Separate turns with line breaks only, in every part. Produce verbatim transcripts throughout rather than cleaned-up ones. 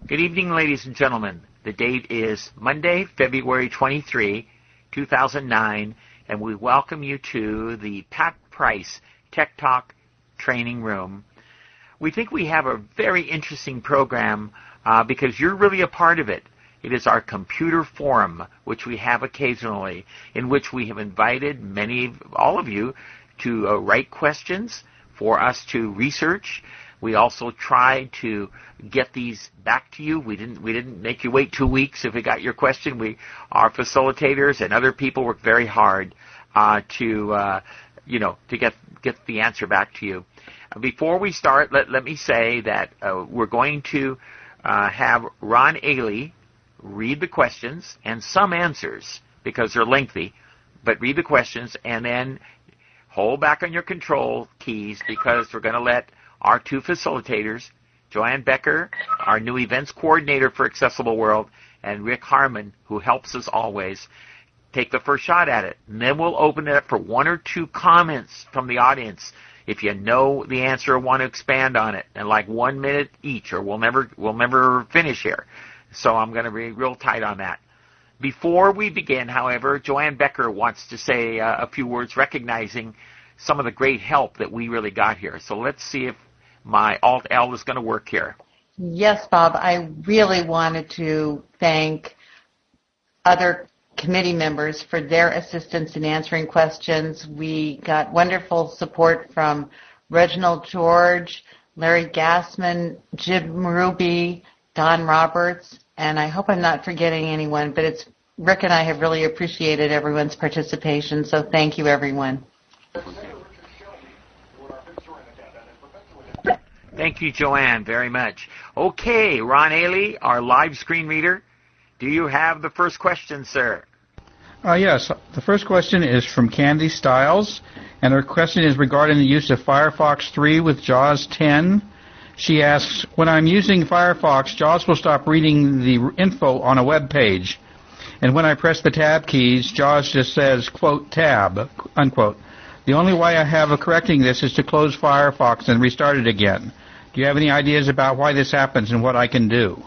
Good evening, ladies and gentlemen. The date is Monday, February twenty-third, two thousand nine, and we welcome you to the Pat Price Tech Talk Training Room. We think we have a very interesting program uh, because you're really a part of it. It is our computer forum, which we have occasionally, in which we have invited many, all of you, to uh, write questions for us to research. We also try to get these back to you. We didn't we didn't make you wait two weeks if we got your question. We, our facilitators and other people work very hard uh, to uh, you know to get get the answer back to you. Before we start, let let me say that uh, we're going to uh, have Ron Ailey read the questions and some answers because they're lengthy, but read the questions and then hold back on your control keys because we're going to let our two facilitators, Joanne Becker, our new events coordinator for Accessible World, and Rick Harmon, who helps us always, take the first shot at it. And then we'll open it up for one or two comments from the audience if you know the answer or want to expand on it, and like one minute each, or we'll never we'll never finish here. So I'm going to be real tight on that. Before we begin, however, Joanne Becker wants to say uh, a few words recognizing some of the great help that we really got here. So let's see if my Alt-L is going to work here.
Yes, Bob. I really wanted to thank other committee members for their assistance in answering questions. We got wonderful support from Reginald George, Larry Gassman, Jim Ruby, Don Roberts, and I hope I'm not forgetting anyone, but it's Rick and I have really appreciated everyone's participation, so thank you, everyone.
Thank you, Joanne, very much. Okay, Ron Ailey, our live screen reader, do you have the first question, sir?
Uh, yes. The first question is from Candy Stiles, and her question is regarding the use of Firefox three with JAWS ten. She asks, when I'm using Firefox, JAWS will stop reading the info on a web page, and when I press the tab keys, JAWS just says, quote, tab, unquote. The only way I have of correcting this is to close Firefox and restart it again. Do you have any ideas about why this happens and what I can do?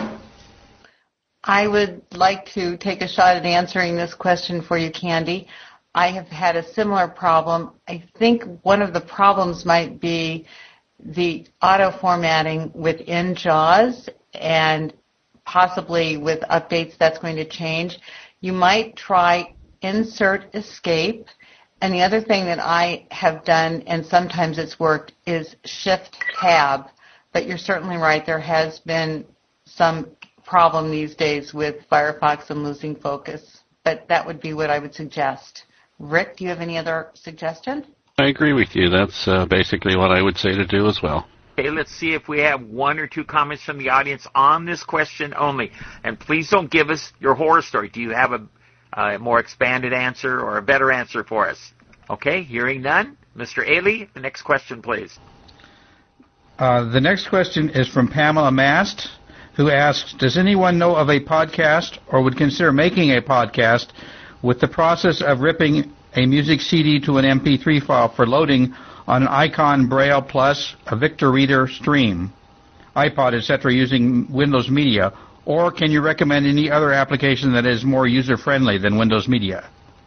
I would like to take a shot at answering this question for you, Candy. I have had a similar problem. I think one of the problems might be the auto-formatting within JAWS, and possibly with updates that's going to change. You might try Insert Escape. And the other thing that I have done, and sometimes it's worked, is Shift Tab. But you're certainly right, there has been some problem these days with Firefox and losing focus. But that would be what I would suggest. Rick, do you have any other suggestion?
I agree with you. That's uh, basically what I would say to do as well.
Okay, let's see if we have one or two comments from the audience on this question only. And please don't give us your horror story. Do you have a a more expanded answer or a better answer for us? Okay, hearing none. Mister Ailey, the next question, please.
Uh, the next question is from Pamela Mast, who asks, does anyone know of a podcast or would consider making a podcast with the process of ripping a music C D to an M P three file for loading on an Icon Braille Plus, a Victor Reader Stream, iPod, et cetera, using Windows Media? Or can you recommend any other application that is more user-friendly than Windows Media?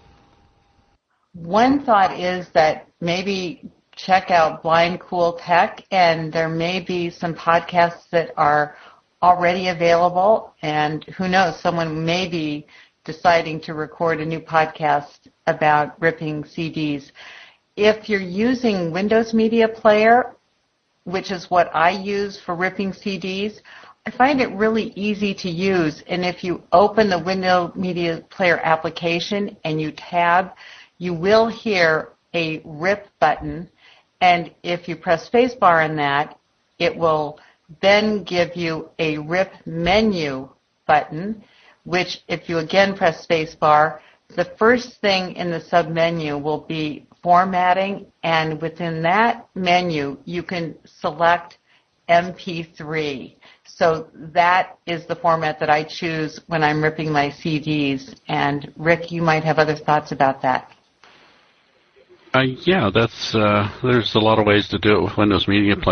One thought is that maybe check out Blind Cool Tech, and there may be some podcasts that are already available, and who knows, someone may be deciding to record a new podcast about ripping C Ds. If you're using Windows Media Player, which is what I use for ripping C Ds, I find it really easy to use, and if you open the Windows Media Player application and you tab, you will hear a rip button, and if you press spacebar on that, it will then give you a rip menu button, which if you again press spacebar, the first thing in the submenu will be formatting, and within that menu you can select M P three. So that is the format that I choose when I'm ripping my C Ds. And Rick, you might have other thoughts about that.
Uh, yeah, that's uh, there's a lot of ways to do it with Windows Media Player.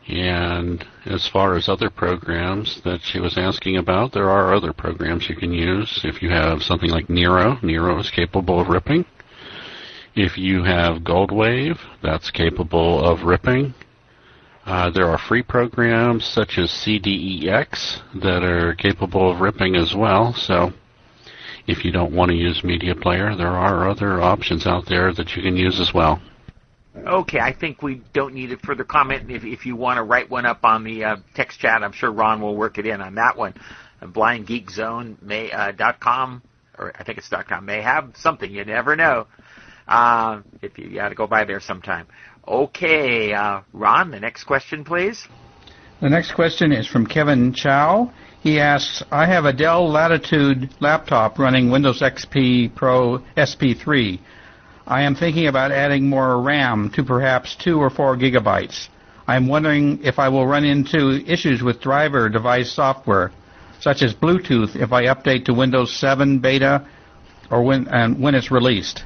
And as far as other programs that she was asking about, there are other programs you can use. If you have something like Nero, Nero is capable of ripping. If you have Goldwave, that's capable of ripping. Uh, there are free programs such as C D E X that are capable of ripping as well. So if you don't want to use Media Player, there are other options out there that you can use as well.
Okay, I think we don't need a further comment. If, if you want to write one up on the uh, text chat, I'm sure Ron will work it in on that one. blind geek zone dot com, or I think it's .com, may have something. You never know. Uh, if you got to go by there sometime. Okay, uh, Ron, the next question, please.
The next question is from Kevin Chow. He asks, I have a Dell Latitude laptop running Windows X P Pro S P three. I am thinking about adding more RAM to perhaps two or four gigabytes. I am wondering if I will run into issues with driver device software, such as Bluetooth, if I update to Windows seven Beta or when and when it's released.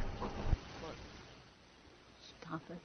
Stop it.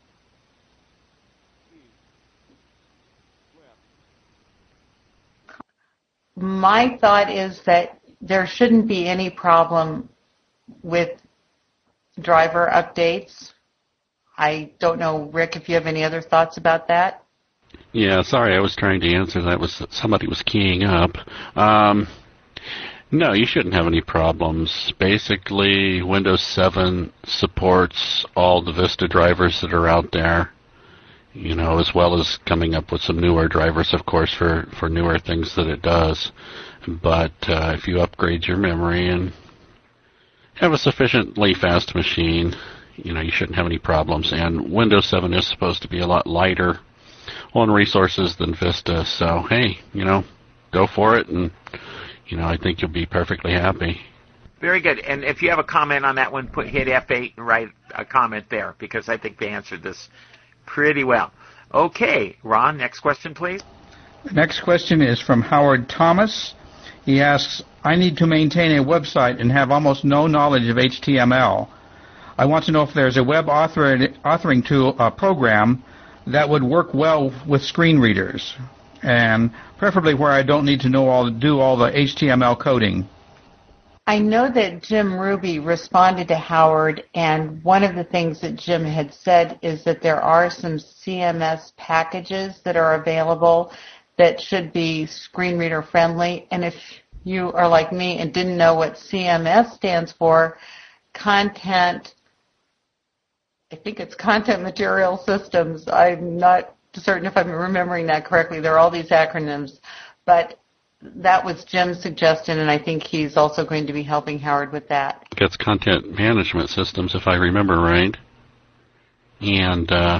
My thought is that there shouldn't be any problem with driver updates. I don't know, Rick, if you have any other thoughts about that.
Yeah, sorry, I was trying to answer that. Was somebody was keying up. Um, no, you shouldn't have any problems. Basically, Windows seven supports all the Vista drivers that are out there, you know, as well as coming up with some newer drivers, of course, for, for newer things that it does. But uh, if you upgrade your memory and have a sufficiently fast machine, you know, you shouldn't have any problems. And Windows seven is supposed to be a lot lighter on resources than Vista. So, hey, you know, go for it, and, you know, I think you'll be perfectly happy.
Very good. And if you have a comment on that one, put hit F eight and write a comment there, because I think they answered this pretty well. Okay, Ron, next question, please.
The next question is from Howard Thomas. He asks, I need to maintain a website and have almost no knowledge of H T M L. I want to know if there's a web author, authoring tool uh, program that would work well with screen readers, and preferably where I don't need to know all do all the H T M L coding.
I know that Jim Ruby responded to Howard, and one of the things that Jim had said is that there are some C M S packages that are available that should be screen reader friendly. And if you are like me and didn't know what C M S stands for, content, I think it's Content Material Systems. I'm not certain if I'm remembering that correctly. There are all these acronyms, but that was Jim's suggestion, and I think he's also going to be helping Howard with that.
It's Content Management Systems, if I remember right. And uh,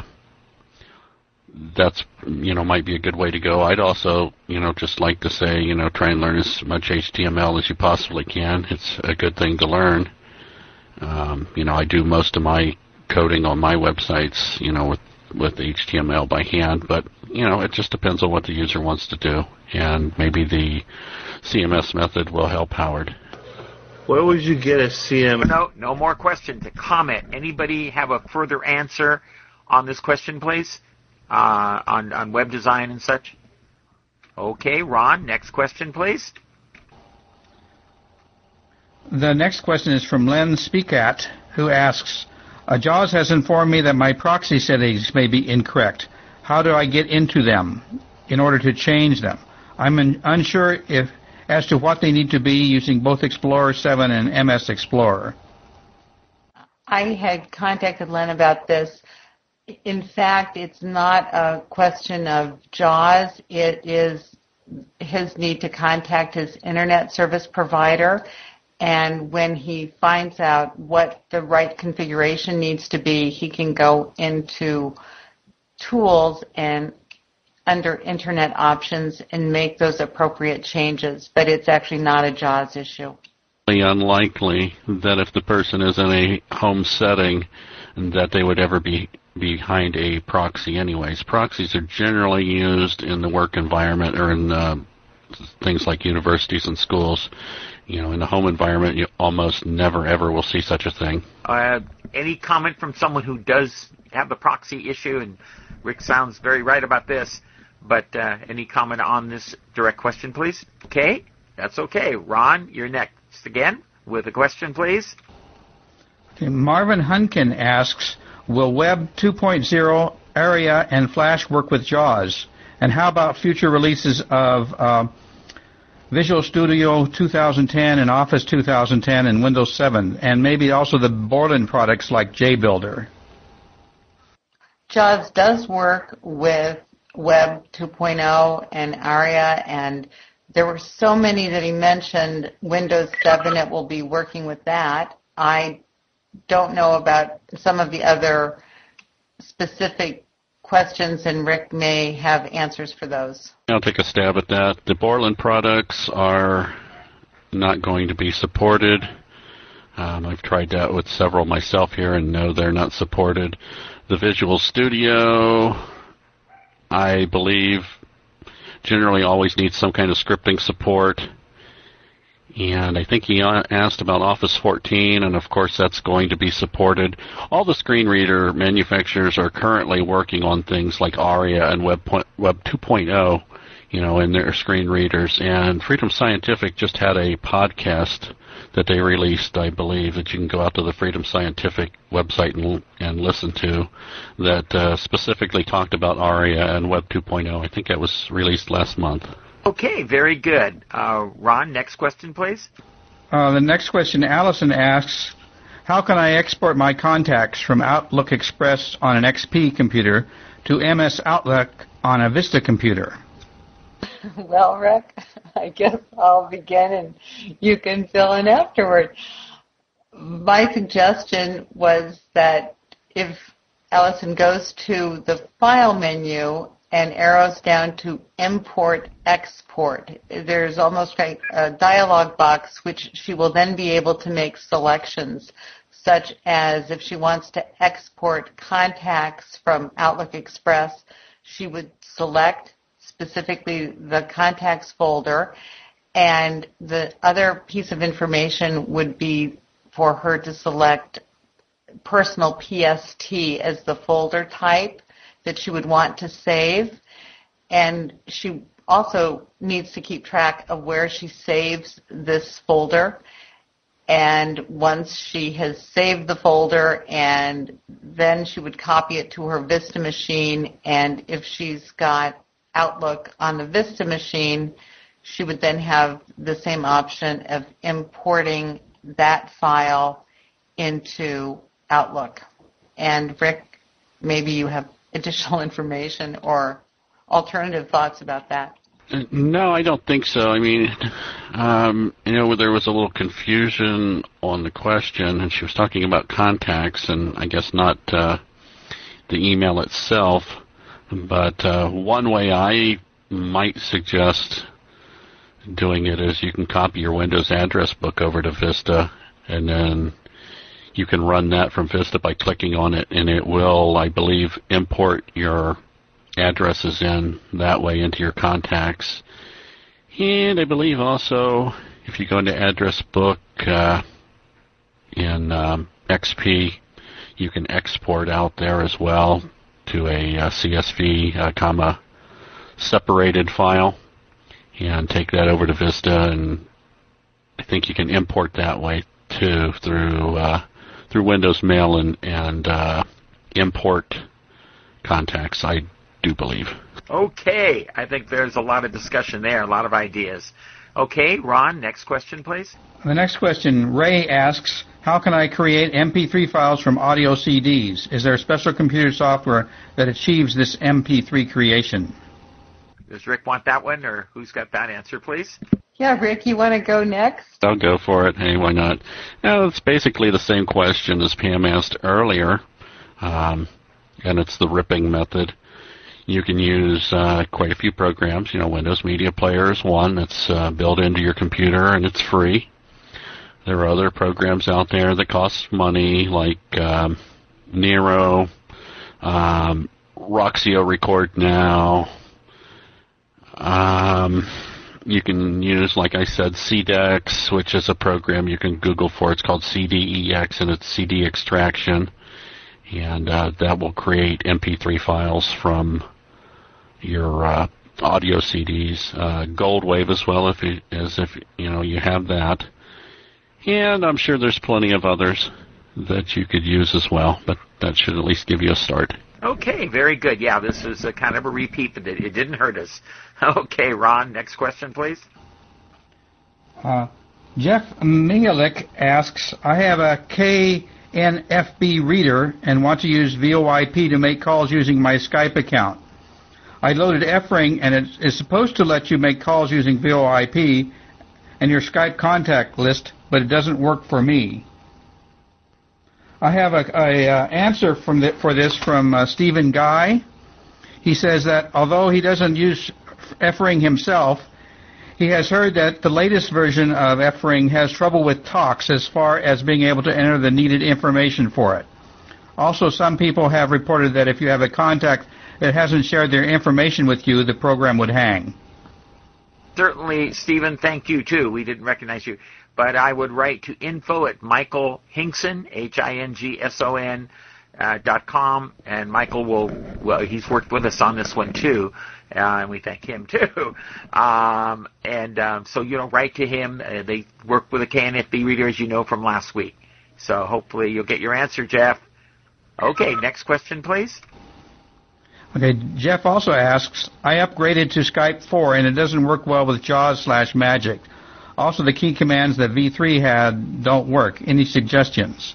that's, you know, might be a good way to go. I'd also, you know, just like to say, you know, try and learn as much H T M L as you possibly can. It's a good thing to learn. Um, you know, I do most of my coding on my websites, you know, with, with H T M L by hand, but, you know, it just depends on what the user wants to do. And maybe the C M S method will help Howard.
Where would you get a C M S?
No, no more questions. A comment. Anybody have a further answer on this question, please? Uh, on, on web design and such? Okay, Ron, next question, please.
The next question is from Len Speakat, who asks, uh, JAWS has informed me that my proxy settings may be incorrect. How do I get into them in order to change them? I'm un- unsure if as to what they need to be using both Explorer seven and M S Explorer.
I had contacted Len about this. In fact, it's not a question of JAWS. It is his need to contact his internet service provider, and when he finds out what the right configuration needs to be, he can go into Tools and under Internet Options and make those appropriate changes, but it's actually not a JAWS issue.
Unlikely that if the person is in a home setting that they would ever be behind a proxy anyways. Proxies are generally used in the work environment or in the things like universities and schools. You know, in the home environment, you almost never ever will see such a thing.
Uh, any comment from someone who does have the proxy issue? And Rick sounds very right about this, but uh, any comment on this direct question, please? Okay, that's okay. Ron, you're next again with a question, please.
Okay, Marvin Hunkin asks, will Web two point oh, ARIA, and Flash work with JAWS? And how about future releases of uh, Visual Studio two thousand ten and Office two thousand ten and Windows seven, and maybe also the Borland products like JBuilder?
JAWS does work with Web two point oh and ARIA, and there were so many that he mentioned. Windows seven, it will be working with that. I don't know about some of the other specific questions, and Rick may have answers for those.
I'll take a stab at that. The Borland products are not going to be supported. Um, I've tried that with several myself here, and no, they're not supported. The Visual Studio, I believe, generally always needs some kind of scripting support. And I think he asked about Office fourteen, and of course that's going to be supported. All the screen reader manufacturers are currently working on things like ARIA and Web, Web two point oh, you know, in their screen readers. And Freedom Scientific just had a podcast that they released, I believe, that you can go out to the Freedom Scientific website and, and listen to, that uh, specifically talked about ARIA and Web two point oh. I think that was released last month.
Okay, very good. Uh, Ron, next question, please.
Uh, the next question, Allison asks, how can I export my contacts from Outlook Express on an X P computer to M S Outlook on a Vista computer?
Well, Rick, I guess I'll begin and you can fill in afterward. My suggestion was that if Allison goes to the File menu and arrows down to Import Export, there's almost like a dialog box which she will then be able to make selections, such as if she wants to export contacts from Outlook Express, she would select specifically the contacts folder, and the other piece of information would be for her to select personal P S T as the folder type that she would want to save, and she also needs to keep track of where she saves this folder. And once she has saved the folder, and then she would copy it to her Vista machine, and if she's got Outlook on the Vista machine, she would then have the same option of importing that file into Outlook. And Rick, maybe you have additional information or alternative thoughts about that.
No, I don't think so. I mean, um, you know, there was a little confusion on the question, and she was talking about contacts, and I guess not uh, the email itself. But uh, one way I might suggest doing it is you can copy your Windows address book over to Vista, and then you can run that from Vista by clicking on it, and it will, I believe, import your addresses in that way into your contacts. And I believe also if you go into address book uh, in um, X P, you can export out there as well to a uh, C S V, uh, comma, separated file, and take that over to Vista, and I think you can import that way too through uh, through Windows Mail and, and uh, import contacts, I do believe.
Okay, I think there's a lot of discussion there, a lot of ideas. Okay, Ron, next question, please.
The next question, Ray asks, how can I create M P three files from audio C Ds? Is there special computer software that achieves this M P three creation?
Does Rick want that one, or who's got that answer, please?
Yeah, Rick, you want to go next?
I'll go for it. Hey, why not? Now, it's basically the same question as Pam asked earlier, um, and it's the ripping method. You can use uh, quite a few programs. You know, Windows Media Player is one that's uh, built into your computer, and it's free. There are other programs out there that cost money, like um, Nero, um, Roxio Record Now. Um, you can use, like I said, C D E X, which is a program you can Google for. It's called C D E X, and it's C D extraction. And uh, that will create M P three files from your uh, audio C Ds. Uh, Goldwave as well, if you, as if you know you have that. And I'm sure there's plenty of others that you could use as well, but that should at least give you a start.
Okay, very good. Yeah, this is a kind of a repeat, but it, it didn't hurt us. Okay, Ron, next question, please.
Uh, Jeff Mingalik asks, I have a K N F B reader and want to use V O I P to make calls using my Skype account. I loaded F-Ring, and it is supposed to let you make calls using V O I P and your Skype contact list, but it doesn't work for me. I have a, a uh, answer from the, for this from uh, Stephen Guy. He says that although he doesn't use F-Ring himself, he has heard that the latest version of F-Ring has trouble with talks as far as being able to enter the needed information for it. Also, some people have reported that if you have a contact that hasn't shared their information with you, the program would hang.
Certainly, Stephen, thank you, too. We didn't recognize you. But I would write to info at Michael Hingson, H I N G S O N, uh, dot com, and Michael will, well, he's worked with us on this one, too, uh, and we thank him, too. Um, and um, so, you know, write to him. Uh, they work with a K N F B reader, as you know, from last week. So hopefully you'll get your answer, Jeff. Okay, next question, please.
Okay, Jeff also asks, I upgraded to Skype four, and it doesn't work well with JAWS slash Magic. Also, the key commands that V three had don't work. Any suggestions?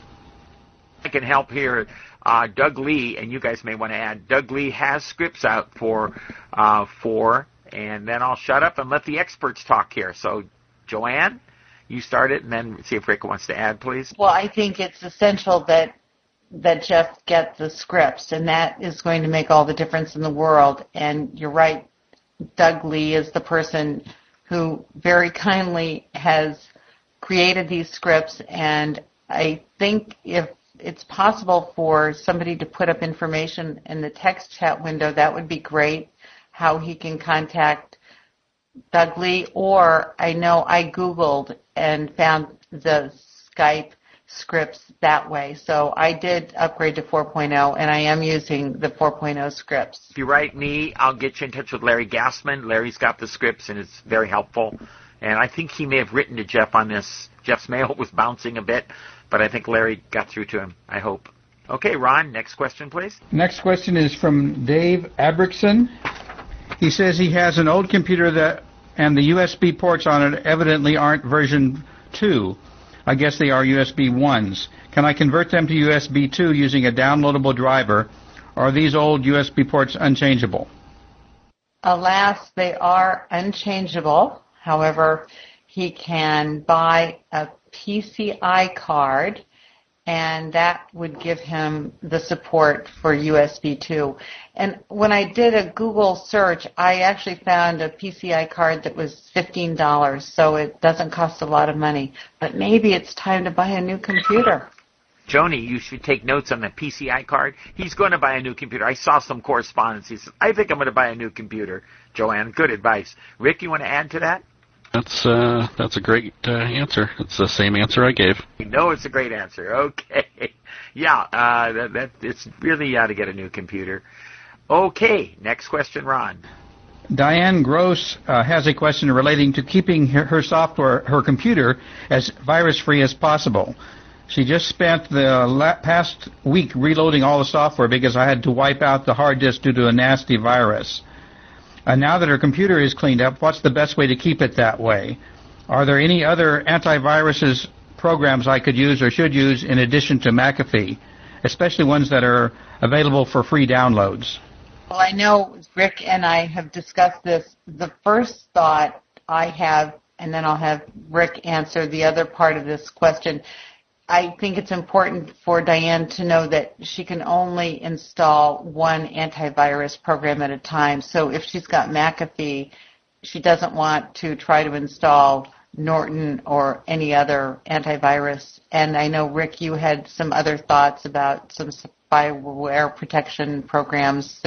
I can help here. Uh, Doug Lee, and you guys may want to add, Doug Lee has scripts out for uh, four, and then I'll shut up and let the experts talk here. So, Joanne, you start it, and then see if Rick wants to add, please.
Well, I think it's essential that that Jeff get the scripts, and that is going to make all the difference in the world. And you're right, Doug Lee is the person who very kindly has created these scripts, and I think if it's possible for somebody to put up information in the text chat window, that would be great, how he can contact Doug Lee, or I know I Googled and found the Skype scripts that way. So I did upgrade to four point oh, and I am using the four point oh scripts.
If you write me, I'll get you in touch with Larry Gassman. Larry's got the scripts, and it's very helpful. And I think he may have written to Jeff on this. Jeff's mail was bouncing a bit, but I think Larry got through to him, I hope. Okay, Ron, next question, please.
Next question is from Dave Abrickson. He says he has an old computer that, and the U S B ports on it evidently aren't version two. I guess they are U S B ones. Can I convert them to U S B two using a downloadable driver, or are these old U S B ports unchangeable?
Alas, they are unchangeable. However, he can buy a P C I card, and that would give him the support for U S B two. And when I did a Google search, I actually found a P C I card that was fifteen dollars, so it doesn't cost a lot of money. But maybe it's time to buy a new computer.
Joni, you should take notes on the P C I card. He's going to buy a new computer. I saw some correspondence. He says, I think I'm going to buy a new computer. Joanne, good advice. Rick, you want to add to that?
That's uh, that's a great uh, answer. It's the same answer I gave.
You know it's a great answer. Okay. Yeah, uh, that, that it's really uh, to get a new computer. Okay, next question, Ron.
Diane Gross uh, has a question relating to keeping her, her software, her computer, as virus-free as possible. She just spent the la- past week reloading all the software because I had to wipe out the hard disk due to a nasty virus. And now that her computer is cleaned up, what's the best way to keep it that way? Are there any other antiviruses programs I could use or should use in addition to McAfee, especially ones that are available for free downloads?
Well, I know Rick and I have discussed this. The first thought I have, and then I'll have Rick answer the other part of this question, I think it's important for Diane to know that she can only install one antivirus program at a time. So if she's got McAfee, she doesn't want to try to install Norton or any other antivirus. And I know, Rick, you had some other thoughts about some spyware protection programs that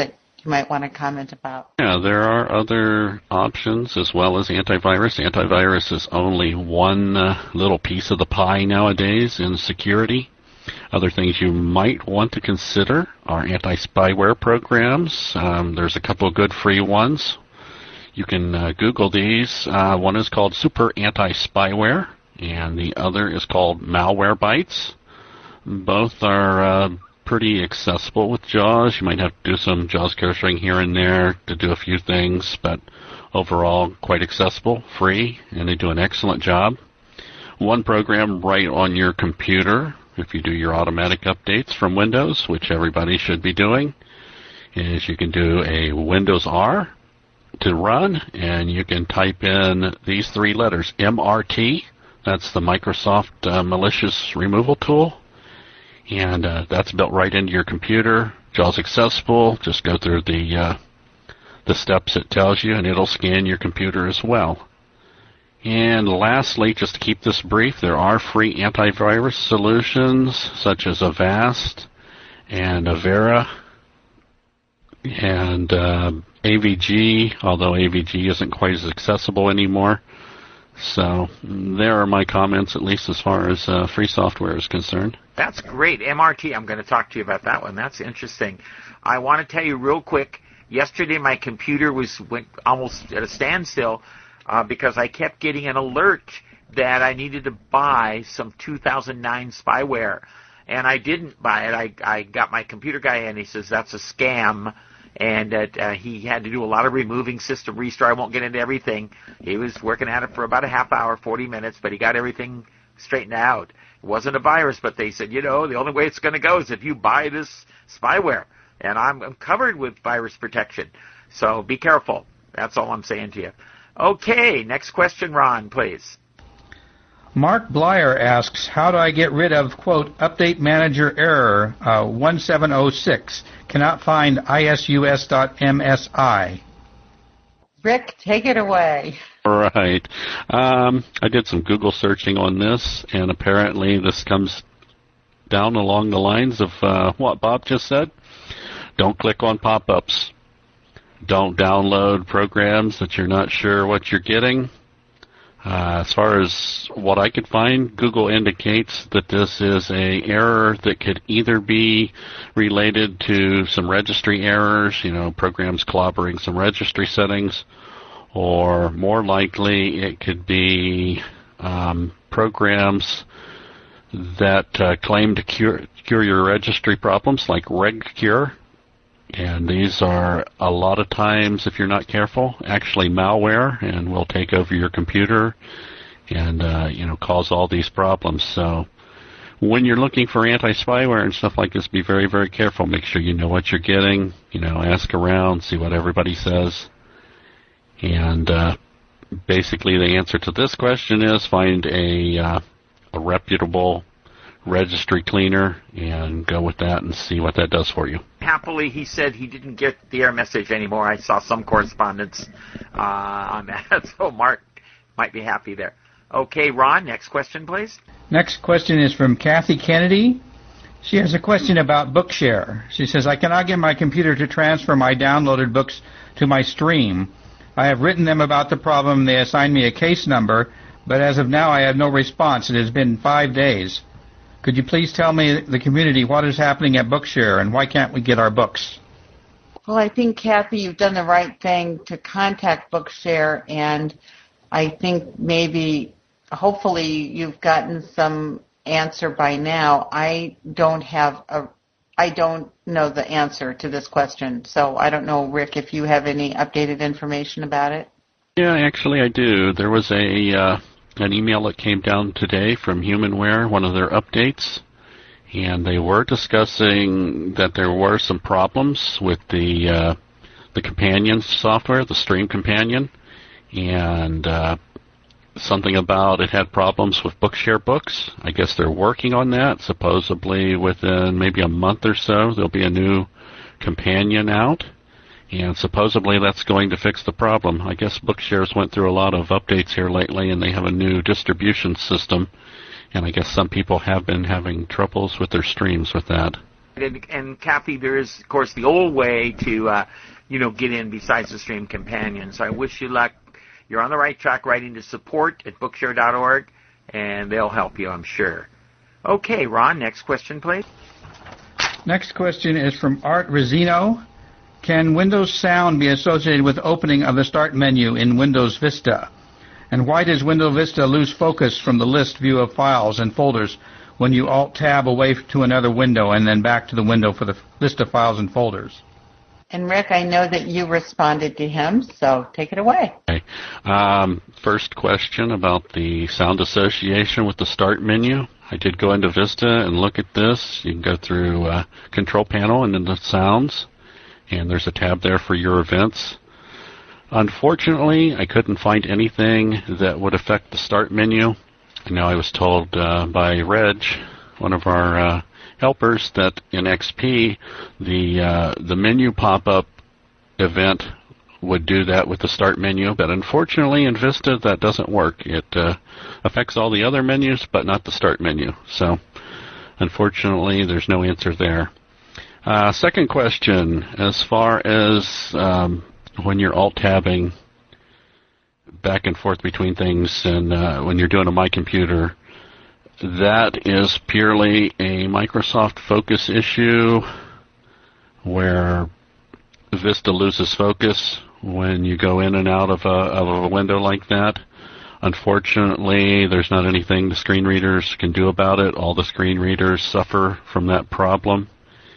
you might want to comment about.
Yeah, there are other options as well as antivirus. Antivirus is only one uh, little piece of the pie nowadays in security. Other things you might want to consider are anti-spyware programs. Um, there's a couple of good free ones. You can uh, Google these. Uh, one is called Super Anti-Spyware, and the other is called Malwarebytes. Both are uh, pretty accessible with JAWS. You might have to do some JAWS cursing here and there to do a few things, but overall quite accessible, free, and they do an excellent job. One program right on your computer, if you do your automatic updates from Windows, which everybody should be doing, is you can do a Windows R to run, and you can type in these three letters, M R T. That's the Microsoft uh, Malicious Removal Tool. And uh, that's built right into your computer. JAWS accessible. Just go through the uh, the steps it tells you, and it'll scan your computer as well. And lastly, just to keep this brief, there are free antivirus solutions such as Avast and Avera and uh, A V G, although A V G isn't quite as accessible anymore. So there are my comments, at least as far as uh, free software is concerned.
That's great. M R T, I'm going to talk to you about that one. That's interesting. I want to tell you real quick, yesterday my computer was went almost at a standstill uh, because I kept getting an alert that I needed to buy some two thousand nine spyware. And I didn't buy it. I, I got my computer guy in, he says that's a scam. And uh, uh, he had to do a lot of removing, system restart. I won't get into everything. He was working at it for about a half hour, forty minutes, but he got everything straightened out. It wasn't a virus, but they said, you know, the only way it's going to go is if you buy this spyware. And I'm, I'm covered with virus protection. So be careful. That's all I'm saying to you. Okay, next question, Ron, please.
Mark Blyer asks, how do I get rid of, quote, update manager error uh, one seven oh six? Cannot find isus dot M S I.
Rick, take it away.
Right. Um, I did some Google searching on this, and apparently this comes down along the lines of uh, what Bob just said. Don't click on pop-ups. Don't download programs that you're not sure what you're getting. Uh, as far as what I could find, Google indicates that this is a error that could either be related to some registry errors, you know, programs clobbering some registry settings, or more likely it could be um, programs that uh, claim to cure, cure your registry problems, like RegCure. And these are, a lot of times, if you're not careful, actually malware, and will take over your computer and, uh, you know, cause all these problems. So when you're looking for anti-spyware and stuff like this, be very, very careful. Make sure you know what you're getting. You know, ask around, see what everybody says. And uh, basically the answer to this question is find a, uh, a reputable registry cleaner and go with that and see what that does for you.
Happily, he said he didn't get the error message anymore. I saw some correspondence uh, on that, so Mark might be happy there. Okay, Ron, next question, please.
Next question is from Kathy Kennedy. She has a question about Bookshare. She says, I cannot get my computer to transfer my downloaded books to my stream. I have written them about the problem. They assigned me a case number, but as of now I have no response. It has been five days. Could you please tell me, the community, what is happening at Bookshare and why can't we get our books?
Well, I think, Kathy, you've done the right thing to contact Bookshare, and I think maybe, hopefully, you've gotten some answer by now. I don't have a, I don't know the answer to this question, so I don't know, Rick, if you have any updated information about it.
Yeah, actually, I do. There was a uh, an email that came down today from HumanWare, one of their updates, and they were discussing that there were some problems with the uh, the companion software, the Stream Companion, and uh, something about it had problems with Bookshare books. I guess they're working on that. Supposedly within maybe a month or so, there'll be a new companion out. And supposedly that's going to fix the problem. I guess Bookshare's went through a lot of updates here lately, and they have a new distribution system. And I guess some people have been having troubles with their streams with that.
And, and Kathy, there is, of course, the old way to uh, you know, get in besides the Stream Companion. So I wish you luck. You're on the right track, writing to support at bookshare dot org, and they'll help you, I'm sure. Okay, Ron, next question, please.
Next question is from Art Rizzino. Can Windows Sound be associated with opening of the Start menu in Windows Vista? And why does Windows Vista lose focus from the list view of files and folders when you Alt-Tab away to another window and then back to the window for the list of files and folders?
And Rick, I know that you responded to him, so take it away.
Okay. Um, first question about the sound association with the Start menu. I did go into Vista and look at this. You can go through uh, Control Panel and into Sounds, and there's a tab there for your events. Unfortunately, I couldn't find anything that would affect the Start menu. Now, I was told uh, by Reg, one of our uh, helpers, that in X P, the uh, the menu pop-up event would do that with the Start menu, but unfortunately in Vista that doesn't work. It uh, affects all the other menus, but not the Start menu. So, unfortunately, there's no answer there. Uh, second question, as far as um, when you're Alt-tabbing back and forth between things and uh, when you're doing a My Computer, that is purely a Microsoft Focus issue where Vista loses focus when you go in and out of a, of a window like that. Unfortunately, there's not anything the screen readers can do about it. All the screen readers suffer from that problem.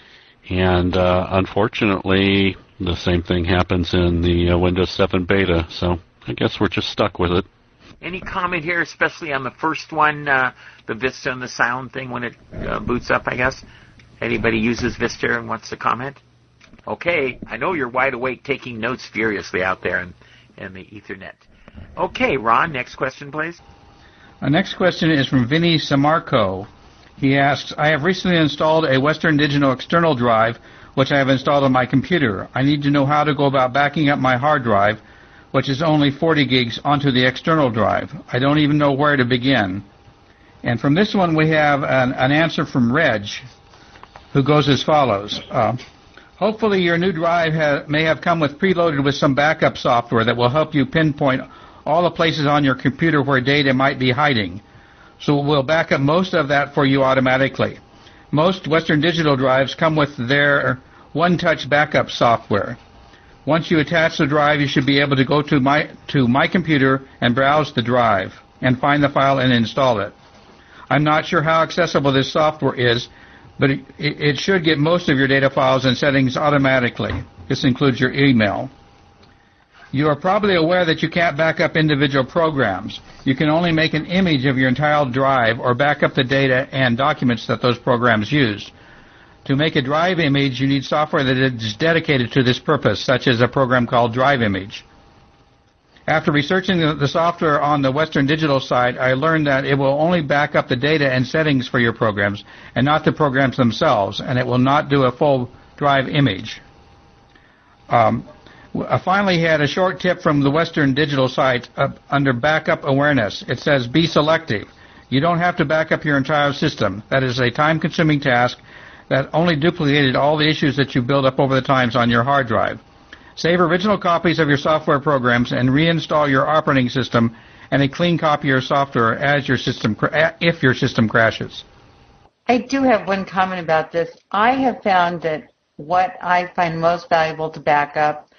And uh, unfortunately, the same thing happens in the uh, Windows seven beta. So I guess we're just stuck with it.
Any comment here, especially on the first one, uh, the Vista and the Sound thing when it uh, boots up, I guess? Anybody uses Vista and wants to comment? Okay, I know you're wide awake taking notes furiously out there in, in the Ethernet. Okay, Ron, next question, please.
Our next question is from Vinny Samarco. He asks, I have recently installed a Western Digital external drive, which I have installed on my computer. I need to know how to go about backing up my hard drive, which is only forty gigs, onto the external drive. I don't even know where to begin. And from this one, we have an, an answer from Reg, who goes as follows. Uh, Hopefully your new drive ha- may have come with preloaded with some backup software that will help you pinpoint all the places on your computer where data might be hiding. So we'll back up most of that for you automatically. Most Western Digital drives come with their one-touch backup software. Once you attach the drive, you should be able to go to my to My Computer and browse the drive and find the file and install it. I'm not sure how accessible this software is, but it, it should get most of your data files and settings automatically. This includes your email. You are probably aware that you can't back up individual programs. You can only make an image of your entire drive or back up the data and documents that those programs use. To make a drive image, you need software that is dedicated to this purpose, such as a program called Drive Image. After researching the, the software on the Western Digital site, I learned that it will only back up the data and settings for your programs and not the programs themselves, and it will not do a full drive image. Um, I finally had a short tip from the Western Digital site uh, under Backup Awareness. It says, be selective. You don't have to back up your entire system. That is a time-consuming task that only duplicated all the issues that you build up over the times on your hard drive. Save original copies of your software programs and reinstall your operating system and a clean copy of your software as your system if your system crashes.
I do have one comment about this. I have found that what I find most valuable to back up,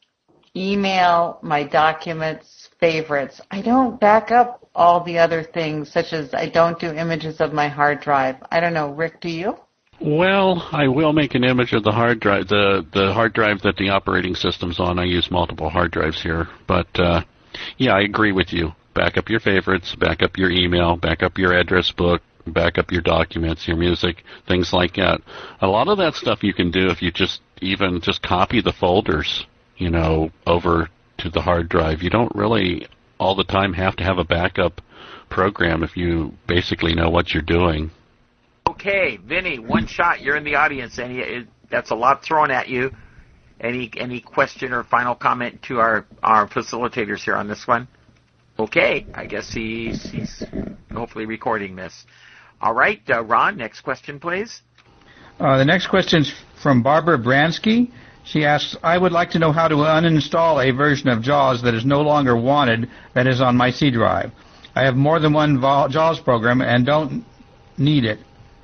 email, my documents, favorites. I don't back up all the other things, such as I don't do images of my hard drive. I don't know, Rick, do you?
Well, I will make an image of the hard drive, the the hard drive that the operating system's on. I use multiple hard drives here, but uh, yeah, I agree with you. Back up your favorites, back up your email, back up your address book, back up your documents, your music, things like that. A lot of that stuff you can do if you just even just copy the folders, you know, over to the hard drive. You don't really all the time have to have a backup program if you basically know what you're doing.
Okay, Vinny, one shot. You're in the audience. Any that's a lot thrown at you. Any any question or final comment to our, our facilitators here on this one? Okay, I guess he's he's hopefully recording this. All right, uh, Ron, next question, please.
Uh, the next question is from Barbara Bransky. She asks, I would like to know how to uninstall a version of JAWS that is no longer wanted that is on my C drive. I have more than one JAWS program and don't need it.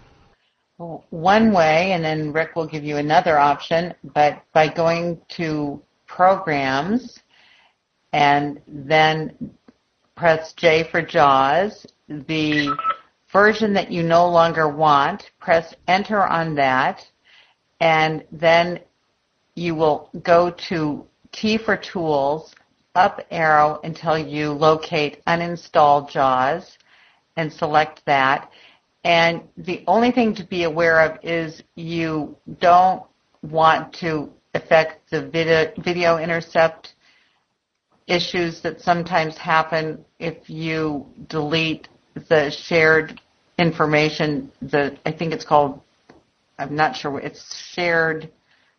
One way, and then Rick will give you another option, but by going to Programs and then press J for JAWS, the version that you no longer want, press Enter on that, and then you will go to T for Tools, up arrow until you locate Uninstall JAWS, and select that. And the only thing to be aware of is you don't want to affect the video, video intercept issues that sometimes happen if you delete the shared information. The I think it's called, I'm not sure, it's shared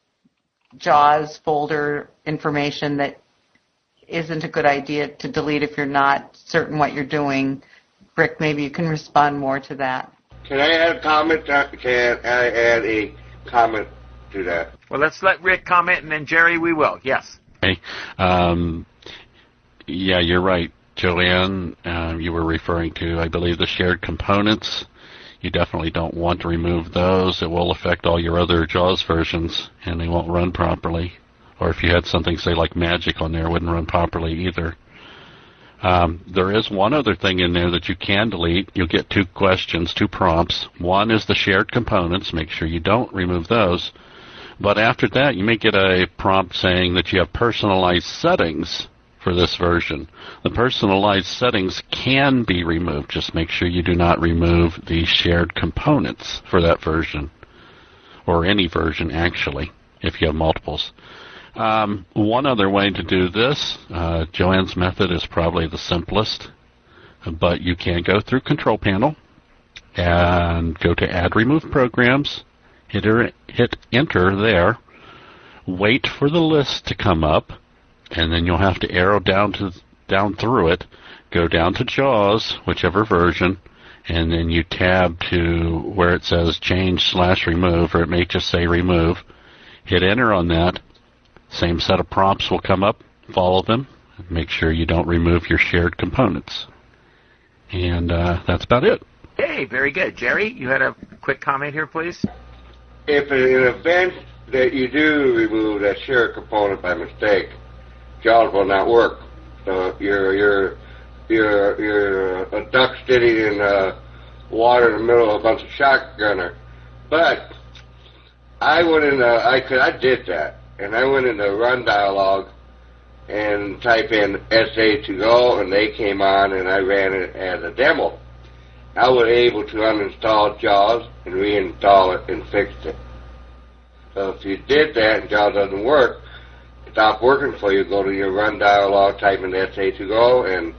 JAWS folder information that isn't a good idea to delete if you're not certain what you're doing. Rick, maybe you can respond more to that.
Can I add a comment? Can I add a comment to that?
Well, let's let Rick comment, and then Jerry, we will. Yes.
Okay. Um, yeah, you're right, Joanne. Uh, you were referring to, I believe, the shared components. You definitely don't want to remove those. It will affect all your other JAWS versions, and they won't run properly. Or if you had something, say, like Magic on there, it wouldn't run properly either. Um, there is one other thing in there that you can delete. You'll get two questions, two prompts. One is the shared components. Make sure you don't remove those. But after that, you may get a prompt saying that you have personalized settings for this version. The personalized settings can be removed. Just make sure you do not remove the shared components for that version, or any version, actually, if you have multiples. Um, one other way to do this, uh, Joanne's method is probably the simplest, but you can go through Control Panel and go to Add Remove Programs, hit, er, hit Enter there, wait for the list to come up, and then you'll have to arrow down to down through it, go down to JAWS, whichever version, and then you tab to where it says Change slash Remove, or it may just say Remove. Hit Enter on that. Same set of prompts will come up. Follow them. Make sure you don't remove your shared components. And uh, that's about it.
Hey, very good. Jerry, you had a quick comment here, please?
If in an event that you do remove that shared component by mistake, JAWS will not work. So you're you're you're you're a duck sitting in uh, water in the middle of a bunch of shotgunner. But I went in. Uh, I could. I did that. And I went into Run Dialog and type in S A to go, and they came on, and I ran it as a demo. I was able to uninstall JAWS and reinstall it and fixed it. So if you did that and JAWS doesn't work, stop working for you, go to your Run Dialog, type in S A to go, and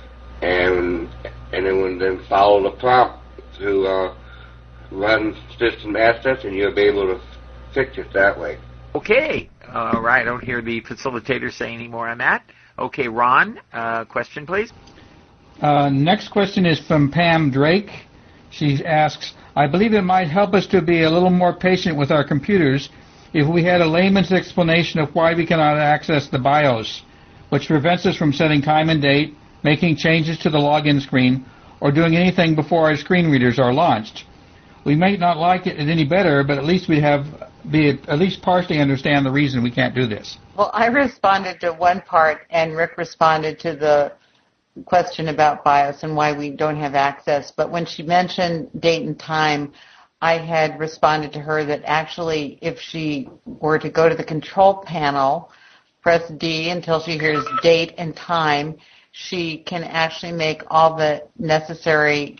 and and then then follow the prompt to uh, run system assets, and you'll be able to fix it that way.
Okay. All right. I don't hear the facilitator say any more on that. Okay, Ron, uh, question, please.
Uh, next question is from Pam Drake. She asks, I believe it might help us to be a little more patient with our computers if we had a layman's explanation of why we cannot access the BIOS, which prevents us from setting time and date, making changes to the login screen, or doing anything before our screen readers are launched. We may not like it any better, but at least we have be at least partially understand the reason we can't do this.
Well, I responded to one part, and Rick responded to the question about BIOS and why we don't have access. But when she mentioned date and time, I had responded to her that actually if she were to go to the control panel, press D until she hears date and time, she can actually make all the necessary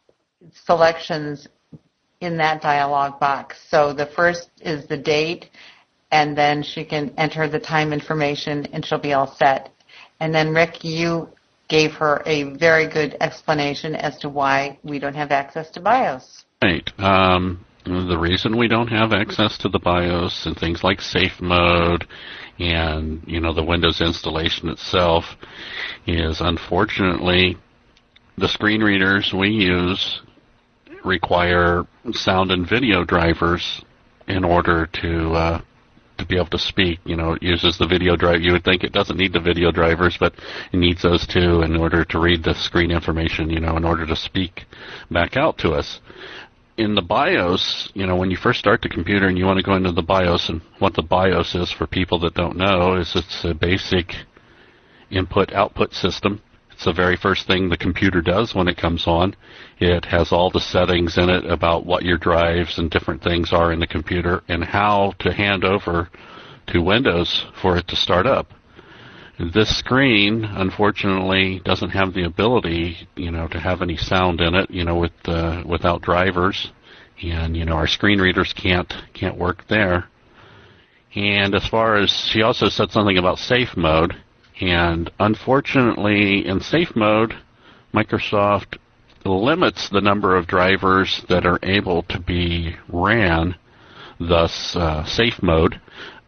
selections in that dialog box. So the first is the date, and then she can enter the time information, and she'll be all set. And then, Rick, you gave her a very good explanation as to why we don't have access to BIOS.
Right. Um, the reason we don't have access to the BIOS and things like safe mode and, you know, the Windows installation itself is, unfortunately, the screen readers we use require sound and video drivers in order to uh, to be able to speak. You know, it uses the video driver. You would think it doesn't need the video drivers, but it needs those too in order to read the screen information, you know, in order to speak back out to us. In the BIOS, you know, when you first start the computer and you want to go into the BIOS, and what the BIOS is for people that don't know is it's a basic input-output system. It's the very first thing the computer does when it comes on. It has all the settings in it about what your drives and different things are in the computer and how to hand over to Windows for it to start up. This screen, unfortunately, doesn't have the ability, you know, to have any sound in it, you know, with uh, without drivers, and you know, our screen readers can't can't work there. And as far as she also said something about safe mode, and unfortunately, in safe mode, Microsoft limits the number of drivers that are able to be ran, thus uh, safe mode.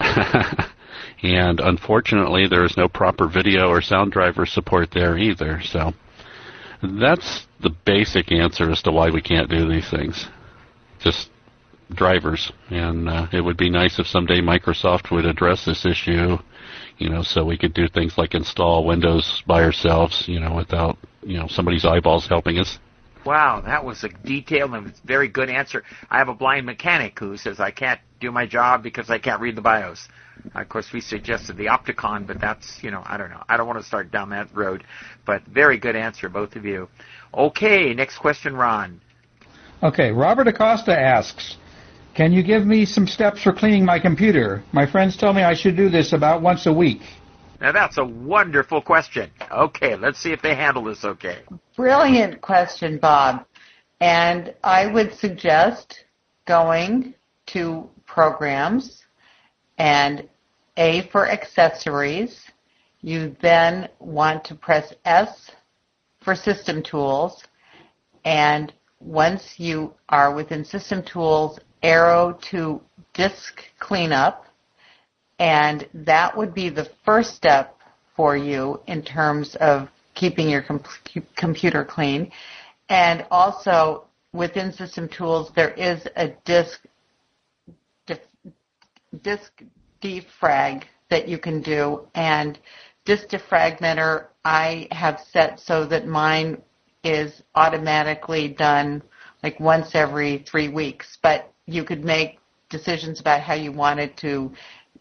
And unfortunately, there is no proper video or sound driver support there either. So that's the basic answer as to why we can't do these things. Just drivers. And uh, it would be nice if someday Microsoft would address this issue, you know, so we could do things like install Windows by ourselves, you know, without, you know, somebody's eyeballs helping us.
Wow, that was a detailed and very good answer. I have a blind mechanic who says I can't do my job because I can't read the BIOS. Of course, we suggested the Opticon, but that's, you know, I don't know. I don't want to start down that road. But very good answer, both of you. Okay, next question, Ron.
Okay, Robert Acosta asks, can you give me some steps for cleaning my computer? My friends tell me I should do this about once a week.
Now, that's a wonderful question. Okay, let's see if they handle this okay.
Brilliant question, Bob. And I would suggest going to Programs and A for Accessories. You then want to press S for System Tools. And once you are within System Tools, arrow to Disk Cleanup. And that would be the first step for you in terms of keeping your com- computer clean. And also, within System Tools, there is a disk def- disk defrag that you can do. And Disk Defragmenter, I have set so that mine is automatically done like once every three weeks. But you could make decisions about how you wanted to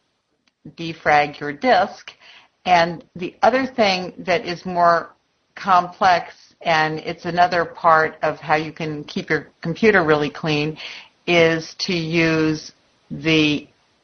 defrag your disk. And the other thing that is more complex, and it's another part of how you can keep your computer really clean, is to use the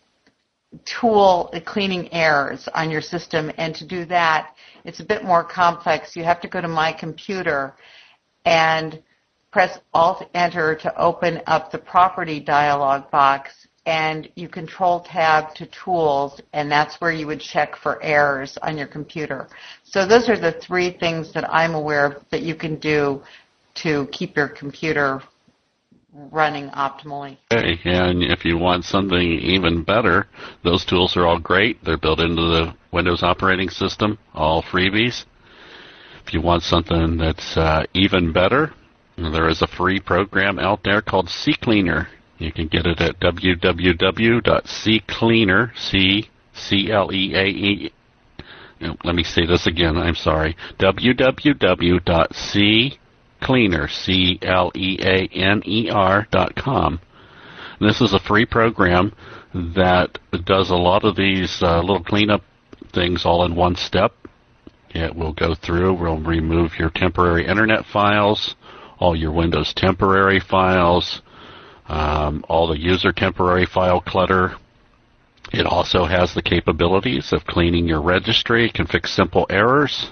tool cleaning errors on your system. And to do that, it's a bit more complex. You have to go to My Computer and press Alt-Enter to open up the Property dialog box, and you Control-Tab to Tools, and that's where you would check for errors on your computer. So those are the three things that I'm aware of that you can do to keep your computer running optimally.
Okay, and if you want something even better, those tools are all great. They're built into the Windows operating system, all freebies. If you want something that's uh, even better, there is a free program out there called CCleaner. You can get it at w w w dot ccleaner, C C L E A E. Let me say this again, I'm sorry. w w w dot ccleaner, C L E A N E R dot com. This is a free program that does a lot of these uh, little cleanup things all in one step. It will go through, will remove your temporary internet files, all your Windows temporary files, Um, all the user temporary file clutter. It also has the capabilities of cleaning your registry, can fix simple errors.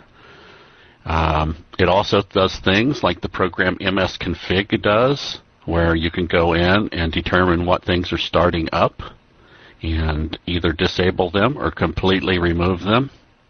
Um, it also does things like the program M S Config does, where you can go in and determine what things are starting up and either disable them or completely remove them.